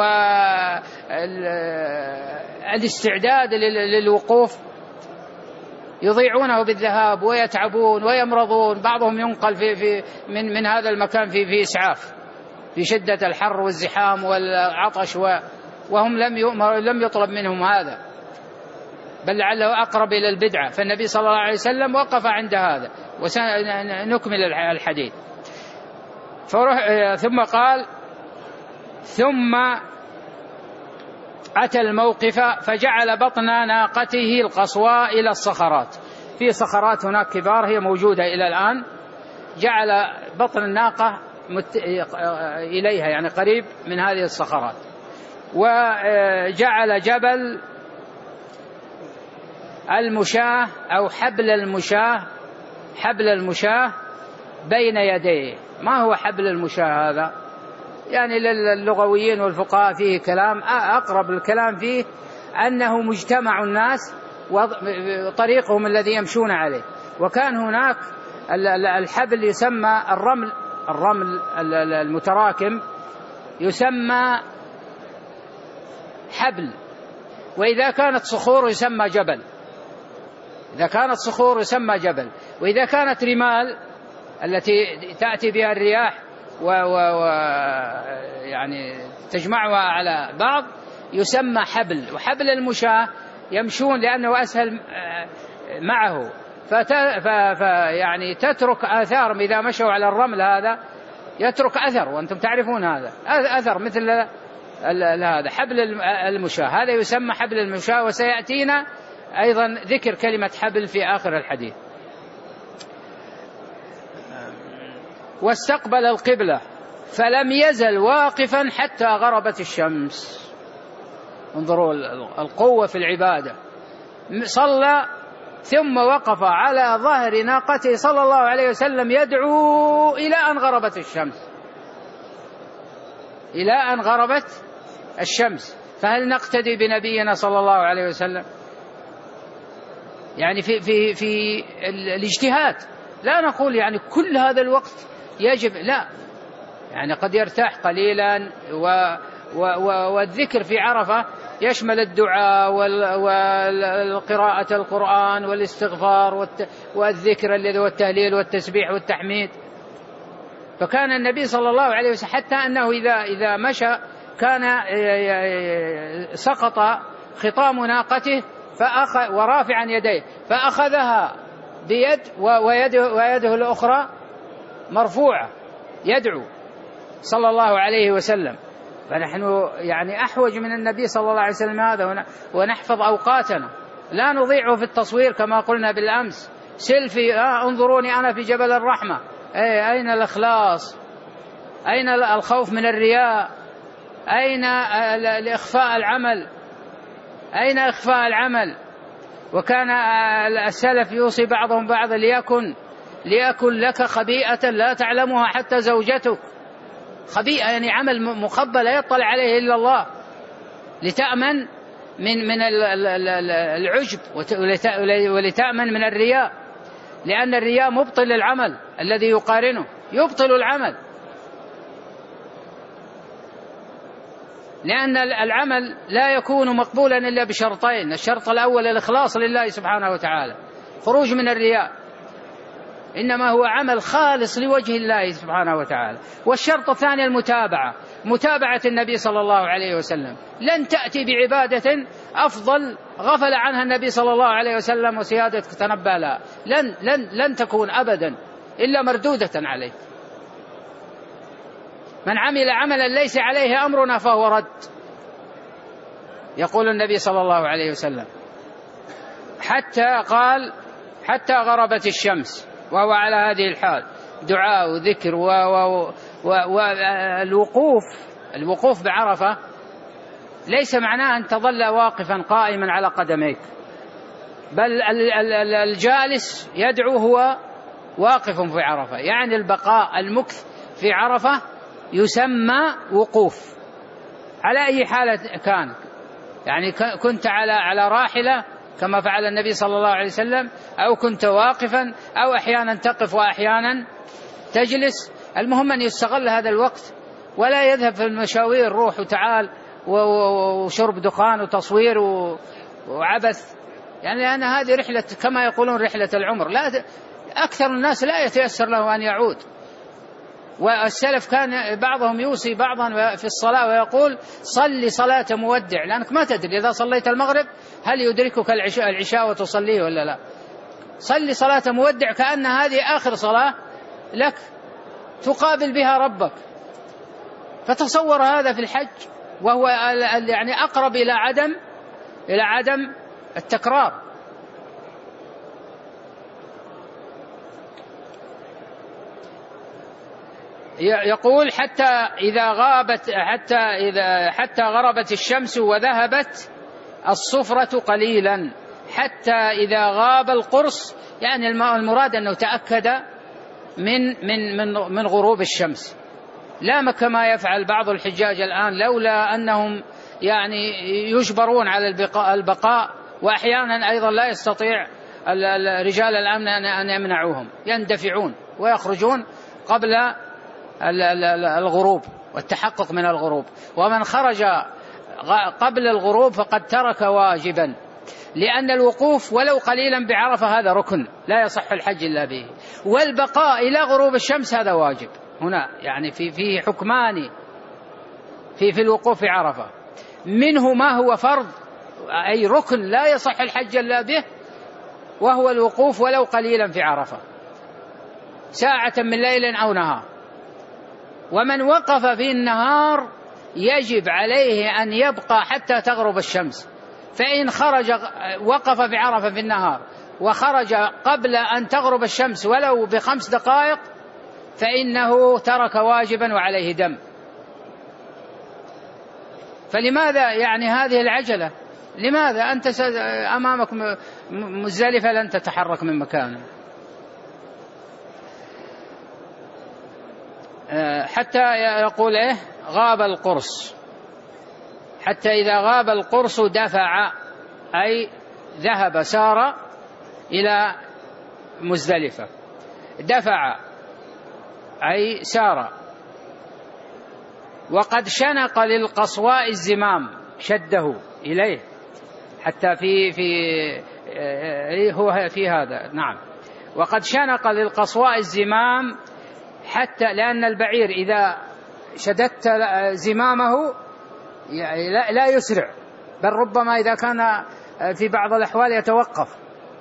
والاستعداد للوقوف، يضيعونه بالذهاب ويتعبون ويمرضون. بعضهم ينقل من هذا المكان في إسعاف في شدة الحر والزحام والعطش، وهم لم يطلب منهم هذا، بل لعله أقرب إلى البدعة. فالنبي صلى الله عليه وسلم وقف عند هذا، وسنكمل الحديث. ثم قال ثم أتى الموقف فجعل بطن ناقته القصواء إلى الصخرات. في صخرات هناك كبار هي موجودة إلى الآن، جعل بطن الناقة إليها، يعني قريب من هذه الصخرات، وجعل جبل المشاة أو حبل المشاة بين يديه. ما هو حبل المشاة هذا؟ يعني للغويين والفقهاء فيه كلام، أقرب الكلام فيه أنه مجتمع الناس وطريقهم الذي يمشون عليه. وكان هناك الحبل يسمى الرمل المتراكم يسمى حبل، وإذا كانت صخور يسمى جبل، وإذا كانت رمال التي تأتي بها الرياح يعني تجمعها على بعض يسمى حبل. وحبل المشاة يمشون لأنه أسهل معه، يعني تترك آثار. إذا مشوا على الرمل هذا يترك أثر، وأنتم تعرفون هذا أثر مثل هذا حبل المشاة، هذا يسمى حبل المشاة. وسيأتينا أيضا ذكر كلمة حبل في آخر الحديث. واستقبل القبلة فلم يزل واقفا حتى غربت الشمس. انظروا القوة في العبادة. صلى ثم وقف على ظهر ناقته صلى الله عليه وسلم يدعو إلى أن غربت الشمس. فهل نقتدي بنبينا صلى الله عليه وسلم؟ يعني في الاجتهاد، لا نقول يعني كل هذا الوقت يجب، لا، يعني قد يرتاح قليلا. والذكر في عرفة يشمل الدعاء والقراءة القرآن والاستغفار والذكر الذي هو التهليل والتسبيح والتحميد. فكان النبي صلى الله عليه وسلم حتى أنه إذا مشى كان سقط خطام ناقته ورافعا يديه، فأخذها بيد ويده الأخرى مرفوعة يدعو صلى الله عليه وسلم. فنحن يعني أحوج من النبي صلى الله عليه وسلم هذا، ونحفظ أوقاتنا، لا نضيعه في التصوير كما قلنا بالأمس سيلفي، انظروني أنا في جبل الرحمة. أين الإخلاص؟ أين الخوف من الرياء؟ أين إخفاء العمل؟ أين إخفاء العمل؟ وكان السلف يوصي بعضهم بعضا: ليكن لك خبيئة لا تعلمها حتى زوجتك. خبيئة يعني عمل مخبى لا يطلع عليه إلا الله، لتأمن من العجب، ولتأمن من الرياء، لأن الرياء مبطل للعمل الذي يقارنه، يبطل العمل، لأن العمل لا يكون مقبولا إلا بشرطين: الشرط الأول الإخلاص لله سبحانه وتعالى، خروج من الرياء، إنما هو عمل خالص لوجه الله سبحانه وتعالى. والشرط الثاني المتابعة، متابعة النبي صلى الله عليه وسلم. لن تأتي بعبادة أفضل غفل عنها النبي صلى الله عليه وسلم وسيادتك تنبأ لها، لن تكون أبدا إلا مردودة عليه. من عمل عملا ليس عليه أمرنا فهو رد، يقول النبي صلى الله عليه وسلم. حتى غربت الشمس وهو على هذه الحال، دعاء وذكر والوقوف بعرفة ليس معناه أن تظل واقفا قائما على قدميك، بل الجالس يدعو هو واقف في عرفة، يعني البقاء المكث في عرفة يسمى وقوف على أي حالة كان. يعني كنت على راحلة كما فعل النبي صلى الله عليه وسلم، أو كنت واقفا، أو أحيانا تقف وأحيانا تجلس، المهم أن يستغل هذا الوقت ولا يذهب في المشاوير، روح وتعال وشرب دخان وتصوير وعبث، يعني لأن هذه رحلة كما يقولون رحلة العمر، لا أكثر الناس لا يتيسر له أن يعود. والسلف كان بعضهم يوصي بعضا في الصلاة ويقول: صلي صلاة مودع، لأنك ما تدري إذا صليت المغرب هل يدركك العشاء وتصليه ولا لا. صلي صلاة مودع كأن هذه آخر صلاة لك تقابل بها ربك. فتصور هذا في الحج، وهو يعني أقرب إلى عدم التكرار. يقول: حتى غربت الشمس وذهبت الصفرة قليلا، حتى إذا غاب القرص، يعني المراد أنه تأكد من غروب الشمس، لا كما يفعل بعض الحجاج الآن، لولا أنهم يعني يجبرون على البقاء، وأحيانا أيضا لا يستطيع رجال الأمن أن يمنعوهم، يندفعون ويخرجون قبل الغروب والتحقق من الغروب. ومن خرج قبل الغروب فقد ترك واجبا، لأن الوقوف ولو قليلا بعرفة هذا ركن لا يصح الحج إلا به، والبقاء إلى غروب الشمس هذا واجب. هنا يعني في حكمان في الوقوف في عرفة، منه ما هو فرض أي ركن لا يصح الحج إلا به، وهو الوقوف ولو قليلا في عرفة، ساعة من ليل أو نهار. ومن وقف في النهار يجب عليه أن يبقى حتى تغرب الشمس، فإن وقف في عرفة في النهار وخرج قبل أن تغرب الشمس ولو ب5 دقائق فإنه ترك واجبا وعليه دم. فلماذا يعني هذه العجلة؟ لماذا أنت أمامك مزدلفة لن تتحرك من مكانه؟ حتى يقول غاب القرص، حتى إذا غاب القرص دفع، أي ذهب سار إلى مزدلفة، دفع أي سار. وقد شنق للقصواء الزمام، شده إليه، حتى هو في هذا، نعم. وقد شنق للقصواء الزمام، حتى لأن البعير إذا شددت زمامه لا يسرع، بل ربما إذا كان في بعض الأحوال يتوقف.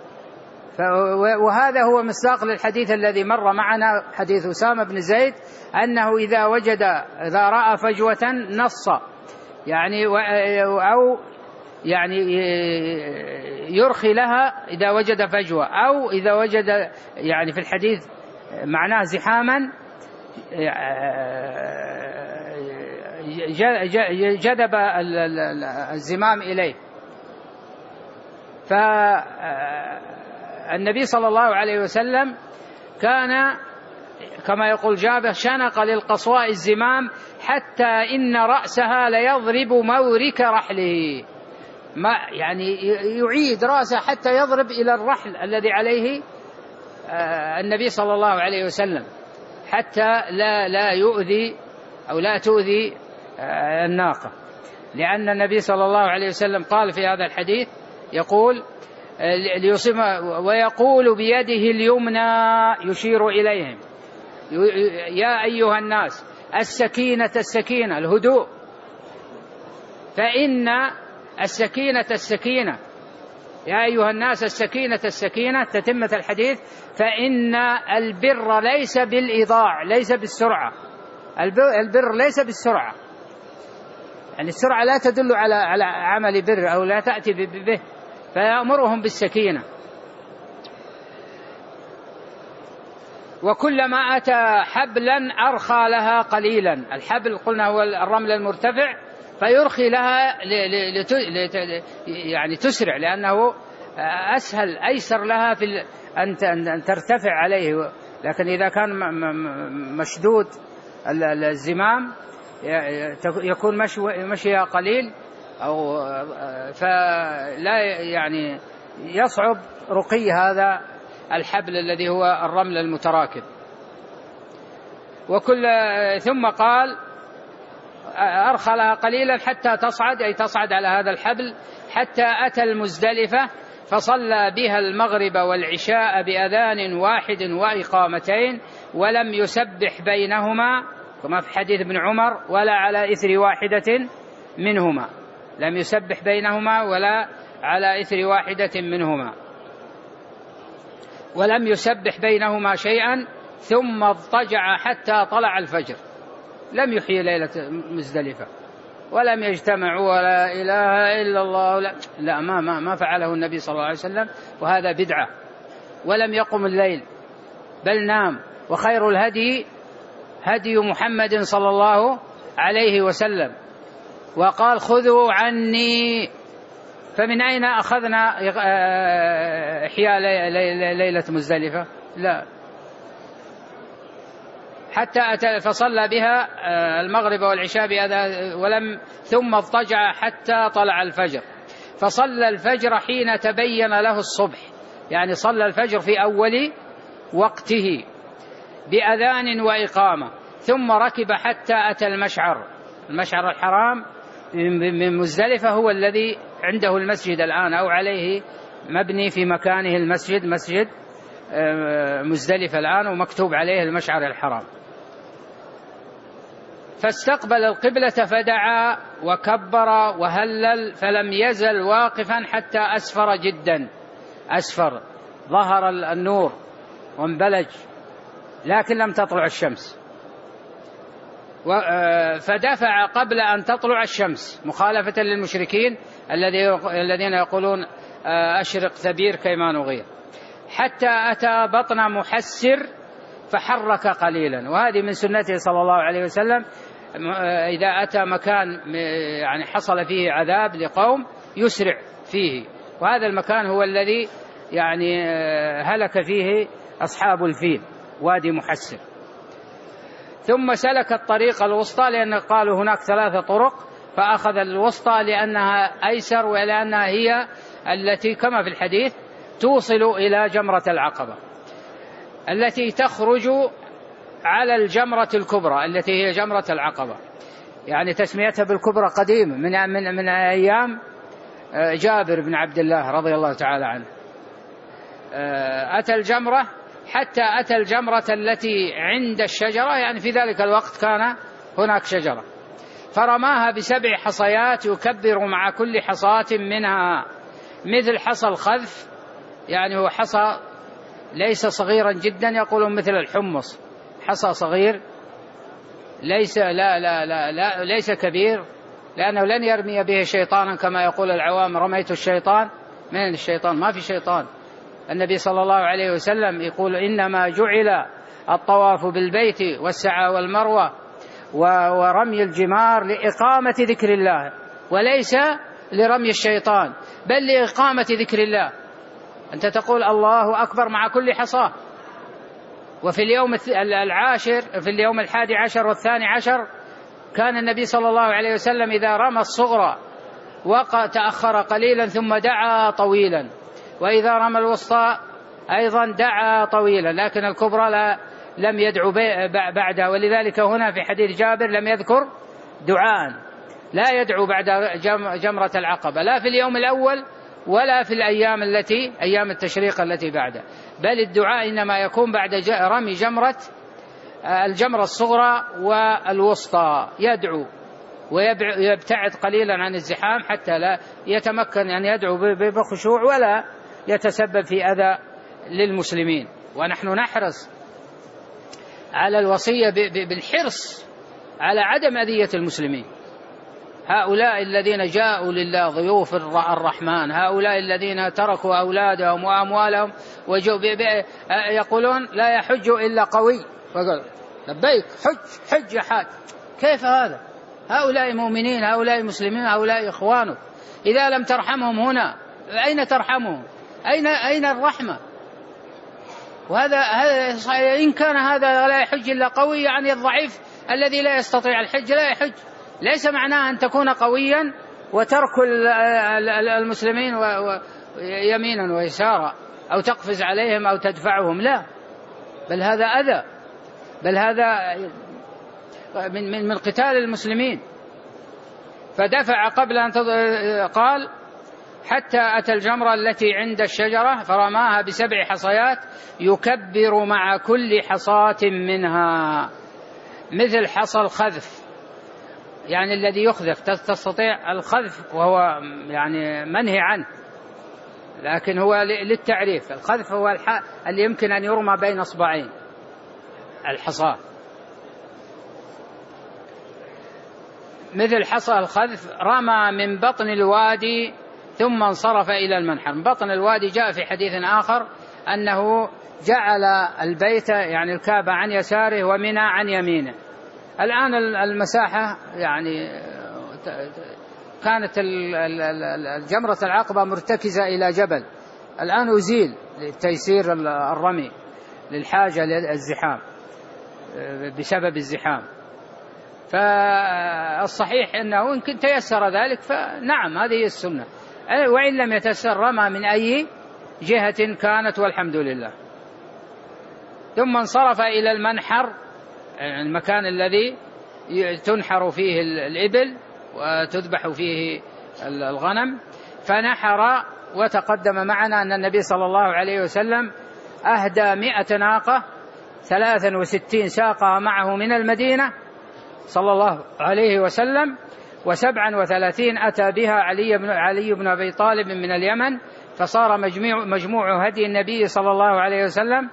وهذا هو مصداق للحديث الذي مر معنا، حديث أسامة بن زيد، أنه إذا رأى فجوة نص، يعني أو يعني يرخي لها إذا وجد فجوة، أو إذا وجد يعني في الحديث معناه زحاما جذب الزمام إليه. فالنبي صلى الله عليه وسلم كان كما يقول جابر شنق للقصواء الزمام حتى إن رأسها ليضرب مورك رحله، ما يعني يعيد رأسه حتى يضرب إلى الرحل الذي عليه النبي صلى الله عليه وسلم، حتى لا يؤذي أو لا تؤذي الناقة، لأن النبي صلى الله عليه وسلم قال في هذا الحديث يقول ويقول بيده اليمنى يشير إليهم يا أيها الناس السكينة السكينة، الهدوء، فإن السكينة يا أيها الناس السكينة السكينة، تتمة الحديث، فإن البر ليس بالإضاع، ليس بالسرعة، البر ليس بالسرعة، يعني السرعة لا تدل على عمل بر أو لا تأتي به، فيأمرهم بالسكينة. وكلما أتى حبلا أرخى لها قليلا، الحبل قلنا هو الرمل المرتفع، فيرخي لها يعني تسرع، لأنه أسهل أيسر لها في أن ترتفع عليه، لكن إذا كان مشدود الزمام يكون مشي قليل أو فلا يعني يصعب رقي هذا الحبل الذي هو الرمل المتراكب. ثم قال أرخى لها قليلا حتى تصعد، أي تصعد على هذا الحبل، حتى أتى المزدلفة فصلى بها المغرب والعشاء بأذان واحد وإقامتين، ولم يسبح بينهما كما في حديث ابن عمر ولا على إثر واحدة منهما، لم يسبح بينهما ولا على إثر واحدة منهما، ولم يسبح بينهما شيئا، ثم اضطجع حتى طلع الفجر، لم يحيي ليلة مزدلفة ولم يجتمعوا ولا إله إلا الله لا ما فعله النبي صلى الله عليه وسلم، وهذا بدعة. ولم يقم الليل بل نام، وخير الهدي هدي محمد صلى الله عليه وسلم، وقال خذوا عني. فمن أين أخذنا إحياء ليلة مزدلفة؟ لا، حتى أتى فصلى بها المغرب والعشاء ثم اضطجع حتى طلع الفجر، فصلى الفجر حين تبين له الصبح، يعني صلى الفجر في أول وقته بأذان وإقامة، ثم ركب حتى أتى المشعر الحرام من مزدلفة، هو الذي عنده المسجد الآن أو عليه مبني في مكانه المسجد، مسجد مزدلفة الآن، ومكتوب عليه المشعر الحرام. فاستقبل القبلة فدعا وكبر وهلل، فلم يزل واقفا حتى أسفر جدا، أسفر ظهر النور وانبلج، لكن لم تطلع الشمس، فدفع قبل أن تطلع الشمس مخالفة للمشركين الذين يقولون أشرق ثبير كيما نغير، حتى أتى بطن محسر فحرك قليلا. وهذه من سنته صلى الله عليه وسلم، إذا أتى مكان يعني حصل فيه عذاب لقوم يسرع فيه، وهذا المكان هو الذي يعني هلك فيه أصحاب الفيل، وادي محسر. ثم سلك الطريق الوسطى، لأن قالوا هناك 3 طرق، فأخذ الوسطى لأنها أيسر، ولأنها هي التي كما في الحديث توصل إلى جمرة العقبة، التي تخرج على الجمرة الكبرى التي هي جمرة العقبة، يعني تسميتها بالكبرى قديم من أيام جابر بن عبد الله رضي الله تعالى عنه. أتى الجمرة حتى أتى الجمرة التي عند الشجرة، يعني في ذلك الوقت كان هناك شجرة، فرماها ب7 حصيات يكبر مع كل حصاة منها مثل حصى الخذف، يعني هو حصى ليس صغيرا جدا، يقولون مثل الحمص، حصى صغير ليس ليس كبير، لأنه لن يرمي به شيطانا كما يقول العوام رميت الشيطان، من الشيطان؟ ما في شيطان. النبي صلى الله عليه وسلم يقول إنما جعل الطواف بالبيت والسعي والمروة ورمي الجمار لإقامة ذكر الله وليس لرمي الشيطان، بل لإقامة ذكر الله. أنت تقول الله أكبر مع كل حصاة. وفي اليوم العاشر، في اليوم 11 و12 كان النبي صلى الله عليه وسلم إذا رمى الصغرى تأخر قليلا ثم دعا طويلا، وإذا رمى الوسطى أيضا دعا طويلا، لكن الكبرى لم يدعو بعدها. ولذلك هنا في حديث جابر لم يذكر دعاء، لا يدعو بعد جمرة العقبة، لا في اليوم الأول ولا في الأيام أيام التشريق التي بعده، بل الدعاء إنما يكون بعد رمي الجمرة الصغرى والوسطى، يدعو ويبتعد قليلا عن الزحام حتى لا يتمكن أن يدعو بخشوع ولا يتسبب في أذى للمسلمين. ونحن نحرص على الوصية بالحرص على عدم أذية المسلمين. هؤلاء الذين جاءوا لله ضيوف الرحمن، هؤلاء الذين تركوا أولادهم وأموالهم يقولون لا يحج إلا قوي، فقال لبيك حج يا حاج. كيف هذا؟ هؤلاء مؤمنين، هؤلاء مسلمين، هؤلاء إخوانك. إذا لم ترحمهم هنا أين ترحمهم؟ أين الرحمة؟ وهذا إن كان هذا لا يحج إلا قوي، يعني الضعيف الذي لا يستطيع الحج لا يحج. ليس معناه أن تكون قويا وترك المسلمين يمينا ويسارا أو تقفز عليهم أو تدفعهم، لا، بل هذا أذى، بل هذا من قتال المسلمين. فدفع قبل أن قال حتى أتى الجمرة التي عند الشجرة فرماها ب7 حصيات يكبر مع كل حصاة منها، مثل حصى الخذف، يعني الذي يخذف تستطيع الخذف وهو يعني منهي عنه، لكن هو للتعريف. الخذف هو اللي يمكن أن يرمى بين أصبعين الحصاة، مثل حصى الخذف. رمى من بطن الوادي ثم انصرف إلى المنحر. من بطن الوادي جاء في حديث آخر أنه جعل البيت يعني الكعبة عن يساره ومنى عن يمينه. الآن المساحة يعني كانت جمرة العقبة مرتكزة إلى جبل، الآن أزيل لتيسير الرمي للحاجة للزحام بسبب الزحام. فالصحيح أنه إن كنت تيسر ذلك فنعم هذه السنة، وإن لم يتيسر رمى من أي جهة كانت والحمد لله. ثم انصرف إلى المنحر، المكان الذي تنحر فيه الإبل وتذبح فيه الغنم، فنحر. وتقدم معنا أن النبي صلى الله عليه وسلم أهدى 100 ناقة، 63 ساقها معه من المدينة صلى الله عليه وسلم، و37 أتى بها علي بن أبي طالب من اليمن، فصار مجموع هدي النبي صلى الله عليه وسلم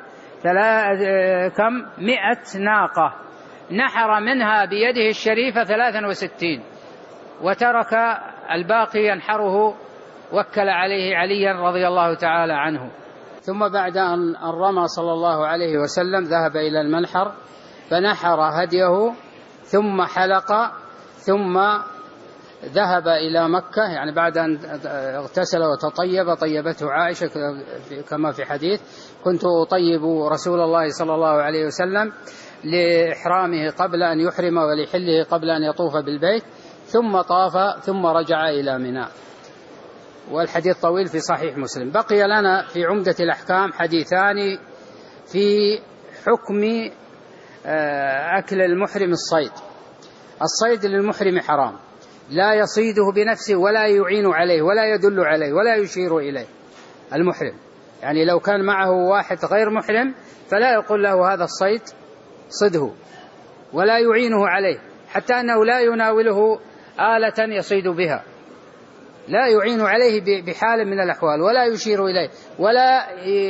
100 ناقة. نحر منها بيده الشريفة 63 وترك الباقي ينحره، وكل عليه عليا رضي الله تعالى عنه. ثم بعد أن رمى صلى الله عليه وسلم ذهب إلى المنحر فنحر هديه، ثم حلق، ثم ذهب إلى مكة، يعني بعد أن اغتسل وتطيب طيبته عائشة كما في حديث: كنت أطيب رسول الله صلى الله عليه وسلم لإحرامه قبل أن يحرم ولحله قبل أن يطوف بالبيت، ثم طاف ثم رجع إلى منى. والحديث طويل في صحيح مسلم. بقي لنا في عمدة الأحكام حديثان في حكم أكل المحرم الصيد للمحرم حرام، لا يصيده بنفسه ولا يعين عليه ولا يدل عليه ولا يشير إليه المحرم. يعني لو كان معه واحد غير محرم فلا يقول له هذا الصيد صده، ولا يعينه عليه، حتى أنه لا يناوله آلة يصيد بها، لا يعين عليه بحال من الأحوال، ولا يشير إليه ولا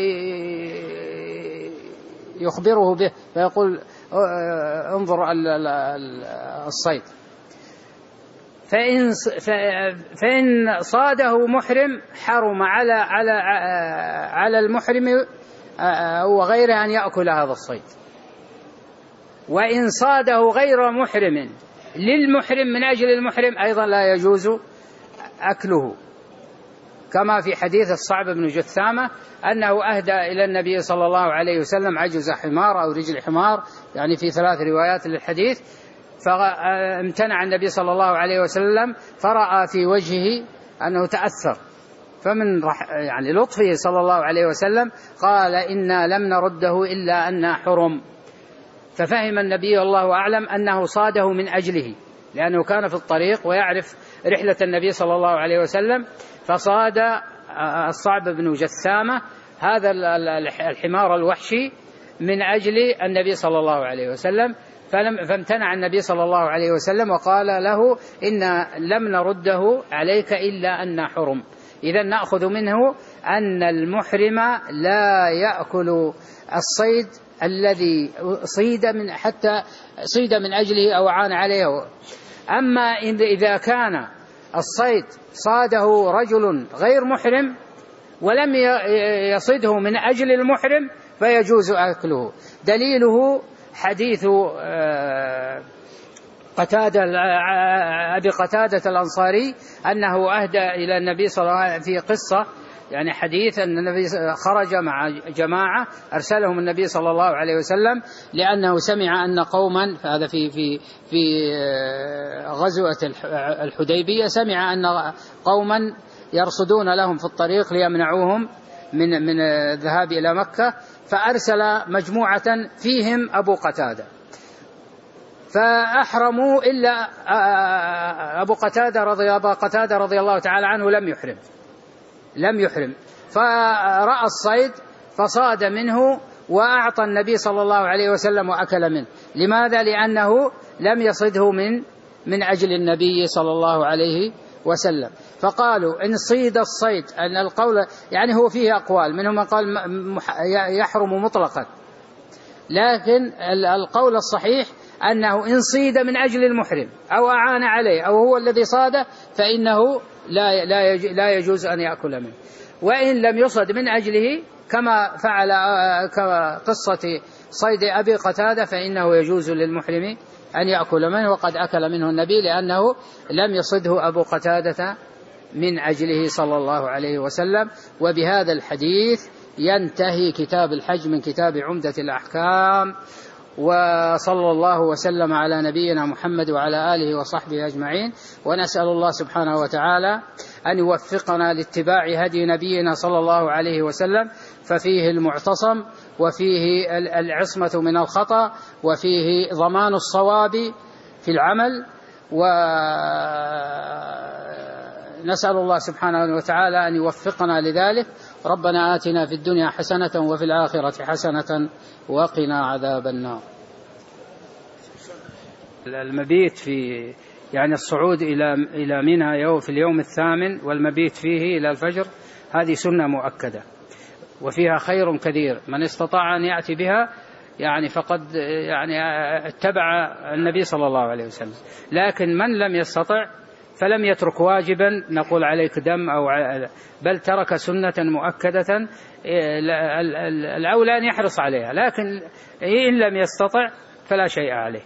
يخبره به فيقول انظر الصيد. فإن صاده محرم حرم على المحرم وغيره أن يأكل هذا الصيد. وإن صاده غير محرم للمحرم من أجل المحرم أيضا لا يجوز أكله، كما في حديث الصعب بن جثامة أنه أهدى إلى النبي صلى الله عليه وسلم عجز حمار أو رجل حمار، يعني في 3 روايات للحديث، فامتنع النبي صلى الله عليه وسلم، فرأى في وجهه أنه تأثر، فمن يعني لطفه صلى الله عليه وسلم قال إنا لم نرده إلا أن حرم. ففهم النبي والله أعلم أنه صاده من أجله، لأنه كان في الطريق ويعرف رحلة النبي صلى الله عليه وسلم، فصاد الصعب بن جثامة هذا الحمار الوحشي من أجل النبي صلى الله عليه وسلم، فامتنع النبي صلى الله عليه وسلم وقال له إن لم نرده عليك إلا أن حرم. إذن نأخذ منه أن المحرم لا يأكل الصيد الذي صيد من أجله أو عان عليه. أما إذا كان الصيد صاده رجل غير محرم ولم يصده من أجل المحرم فيجوز أكله. دليله حديث أبي قتادة الأنصاري أنه أهدى إلى النبي صلى الله عليه وسلم في قصة، يعني حديث أن النبي خرج مع جماعة أرسلهم النبي صلى الله عليه وسلم لأنه سمع أن قوما، هذا في غزوة الحديبية، سمع أن قوما يرصدون لهم في الطريق ليمنعوهم من الذهاب إلى مكة، فأرسل مجموعة فيهم أبو قتادة، فأحرموا إلا أبو قتادة رضي الله تعالى عنه لم يحرم، فرأى الصيد فصاد منه وأعطى النبي صلى الله عليه وسلم وأكل منه. لماذا؟ لأنه لم يصده من أجل النبي صلى الله عليه وسلم. فقالوا إن صيد الصيد، أن القول يعني هو فيه أقوال، منهم من قال يحرم مطلقا، لكن القول الصحيح أنه إن صيد من أجل المحرم أو أعان عليه أو هو الذي صاده فإنه لا يجوز أن يأكل منه. وإن لم يصد من أجله كما فعل كقصة صيد أبي قتادة فإنه يجوز للمحرم أن يأكل منه، وقد أكل منه النبي لأنه لم يصده أبو قتادة من أجله صلى الله عليه وسلم. وبهذا الحديث ينتهي كتاب الحج من كتاب عمدة الأحكام. وصلى الله وسلم على نبينا محمد وعلى آله وصحبه أجمعين، ونسأل الله سبحانه وتعالى أن يوفقنا لاتباع هدي نبينا صلى الله عليه وسلم، ففيه المعتصم وفيه العصمة من الخطأ وفيه ضمان الصواب في العمل. ونسأل الله سبحانه وتعالى أن يوفقنا لذلك. ربنا آتنا في الدنيا حسنة وفي الآخرة حسنة وقنا عذاب النار. المبيت في يعني الصعود إلى منى في اليوم 8 والمبيت فيه إلى الفجر، هذه سنة مؤكدة وفيها خير كثير، من استطاع أن يأتي بها يعني فقد يعني اتبع النبي صلى الله عليه وسلم. لكن من لم يستطع فلم يترك واجبا نقول عليك دم بل ترك سنة مؤكدة الأولى أن يحرص عليها، لكن إن لم يستطع فلا شيء عليه.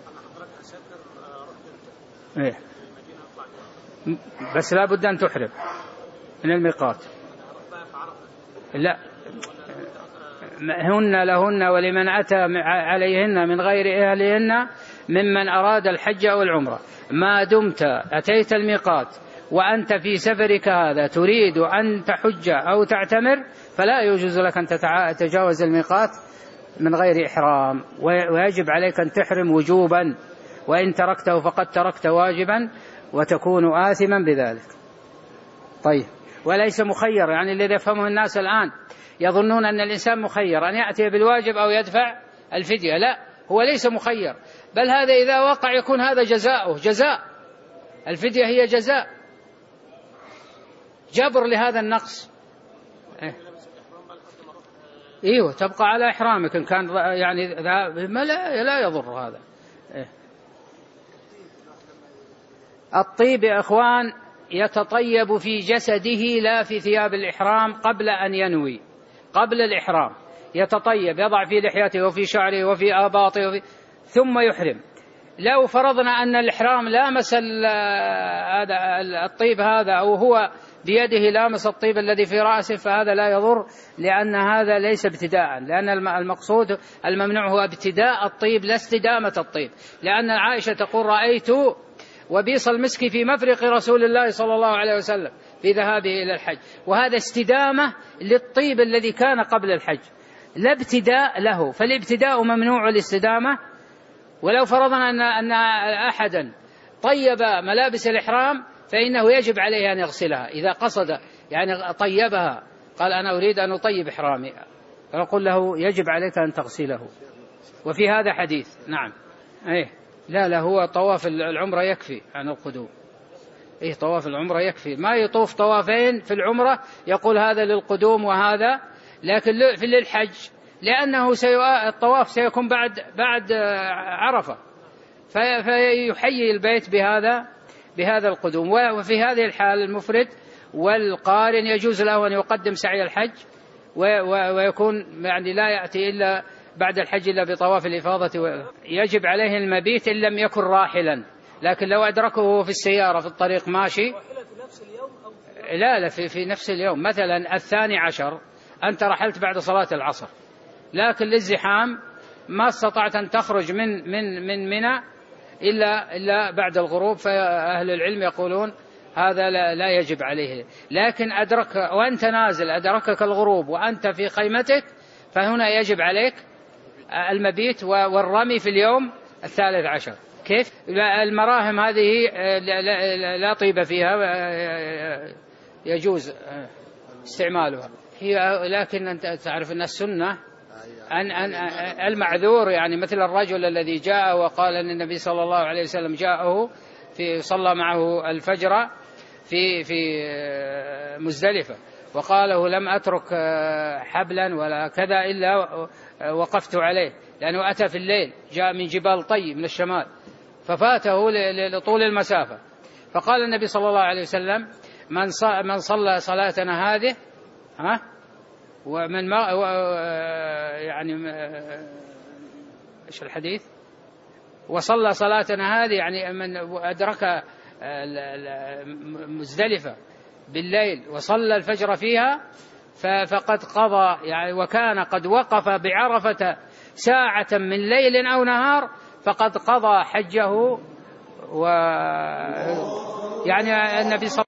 بس لا بد أن تحرم من الميقات. لا، هن لهن ولمن أتى عليهن من غير أهلهن ممن أراد الحج أو العمرة، ما دمت أتيت الميقات وأنت في سفرك هذا تريد أن تحج أو تعتمر فلا يجوز لك أن تتجاوز الميقات من غير إحرام، ويجب عليك أن تحرم وجوبا، وإن تركته فقد تركت واجبا وتكون آثما بذلك. طيب، وليس مخير، يعني الذي يفهمه الناس الآن يظنون أن الإنسان مخير أن يأتي بالواجب أو يدفع الفدية. لا، هو ليس مخير، بل هذا إذا وقع يكون هذا جزاؤه، جزاء الفدية هي جزاء جبر لهذا النقص. ايوه، تبقى على إحرامك إن كان يعني لا يضر هذا. الطيب يا إخوان يتطيب في جسده لا في ثياب الإحرام قبل أن ينوي، قبل الإحرام يتطيب، يضع في لحيته وفي شعره وفي آباطه ثم يحرم. لو فرضنا أن الإحرام لامس الطيب هذا أو هو بيده لامس الطيب الذي في رأسه فهذا لا يضر، لأن هذا ليس ابتداء، لأن المقصود الممنوع هو ابتداء الطيب لا استدامة الطيب، لأن عائشة تقول رأيت وبيص المسك في مفرق رسول الله صلى الله عليه وسلم في ذهابه إلى الحج، وهذا استدامة للطيب الذي كان قبل الحج لا ابتداء له، فالابتداء ممنوع الاستدامة. ولو فرضنا أن أحدا طيب ملابس الإحرام فإنه يجب عليه أن يغسلها إذا قصد، يعني طيبها قال أنا أريد أن أطيب إحرامي، فنقول له يجب عليك أن تغسله. وفي هذا حديث نعم لا هو طواف العمرة يكفي عن القدوم، طواف العمرة يكفي، ما يطوف طوافين في العمرة يقول هذا للقدوم وهذا، لكن في للحج لأنه الطواف سيكون بعد عرفة، فيحيي البيت بهذا القدوم. وفي هذه الحال المفرد والقارن يجوز له أن يقدم سعي الحج ويكون يعني لا يأتي إلا بعد الحج إلا بطواف الإفاضة. يجب عليه المبيت إن لم يكن راحلا، لكن لو أدركه في السيارة في الطريق ماشي لا في نفس اليوم. مثلا 12 أنت رحلت بعد صلاة العصر، لكن للزحام ما استطعت أن تخرج من منى إلا بعد الغروب، فأهل العلم يقولون هذا لا يجب عليه. لكن أدرك وأنت نازل أدركك الغروب وأنت في خيمتك فهنا يجب عليك المبيت والرمي في اليوم 13. كيف؟ المراهم هذه لا طيب فيها، يجوز استعمالها هي، لكن أنت تعرف أن السنة أن المعذور يعني مثل الرجل الذي جاء وقال أن النبي صلى الله عليه وسلم جاءه صلى معه الفجر في مزدلفة وقال له لم أترك حبلا ولا كذا إلا وقفت عليه، لأنه أتى في الليل جاء من جبال طي من الشمال ففاته لطول المسافة، فقال النبي صلى الله عليه وسلم من صلى صلاتنا هذه ومن ما يعني ايش الحديث وصلى صلاتنا هذه يعني من أدرك مزدلفة بالليل وصلى الفجر فيها فقد قضى، يعني وكان قد وقف بعرفة ساعة من ليل أو نهار فقد قضى حجه. و يعني النبي صلى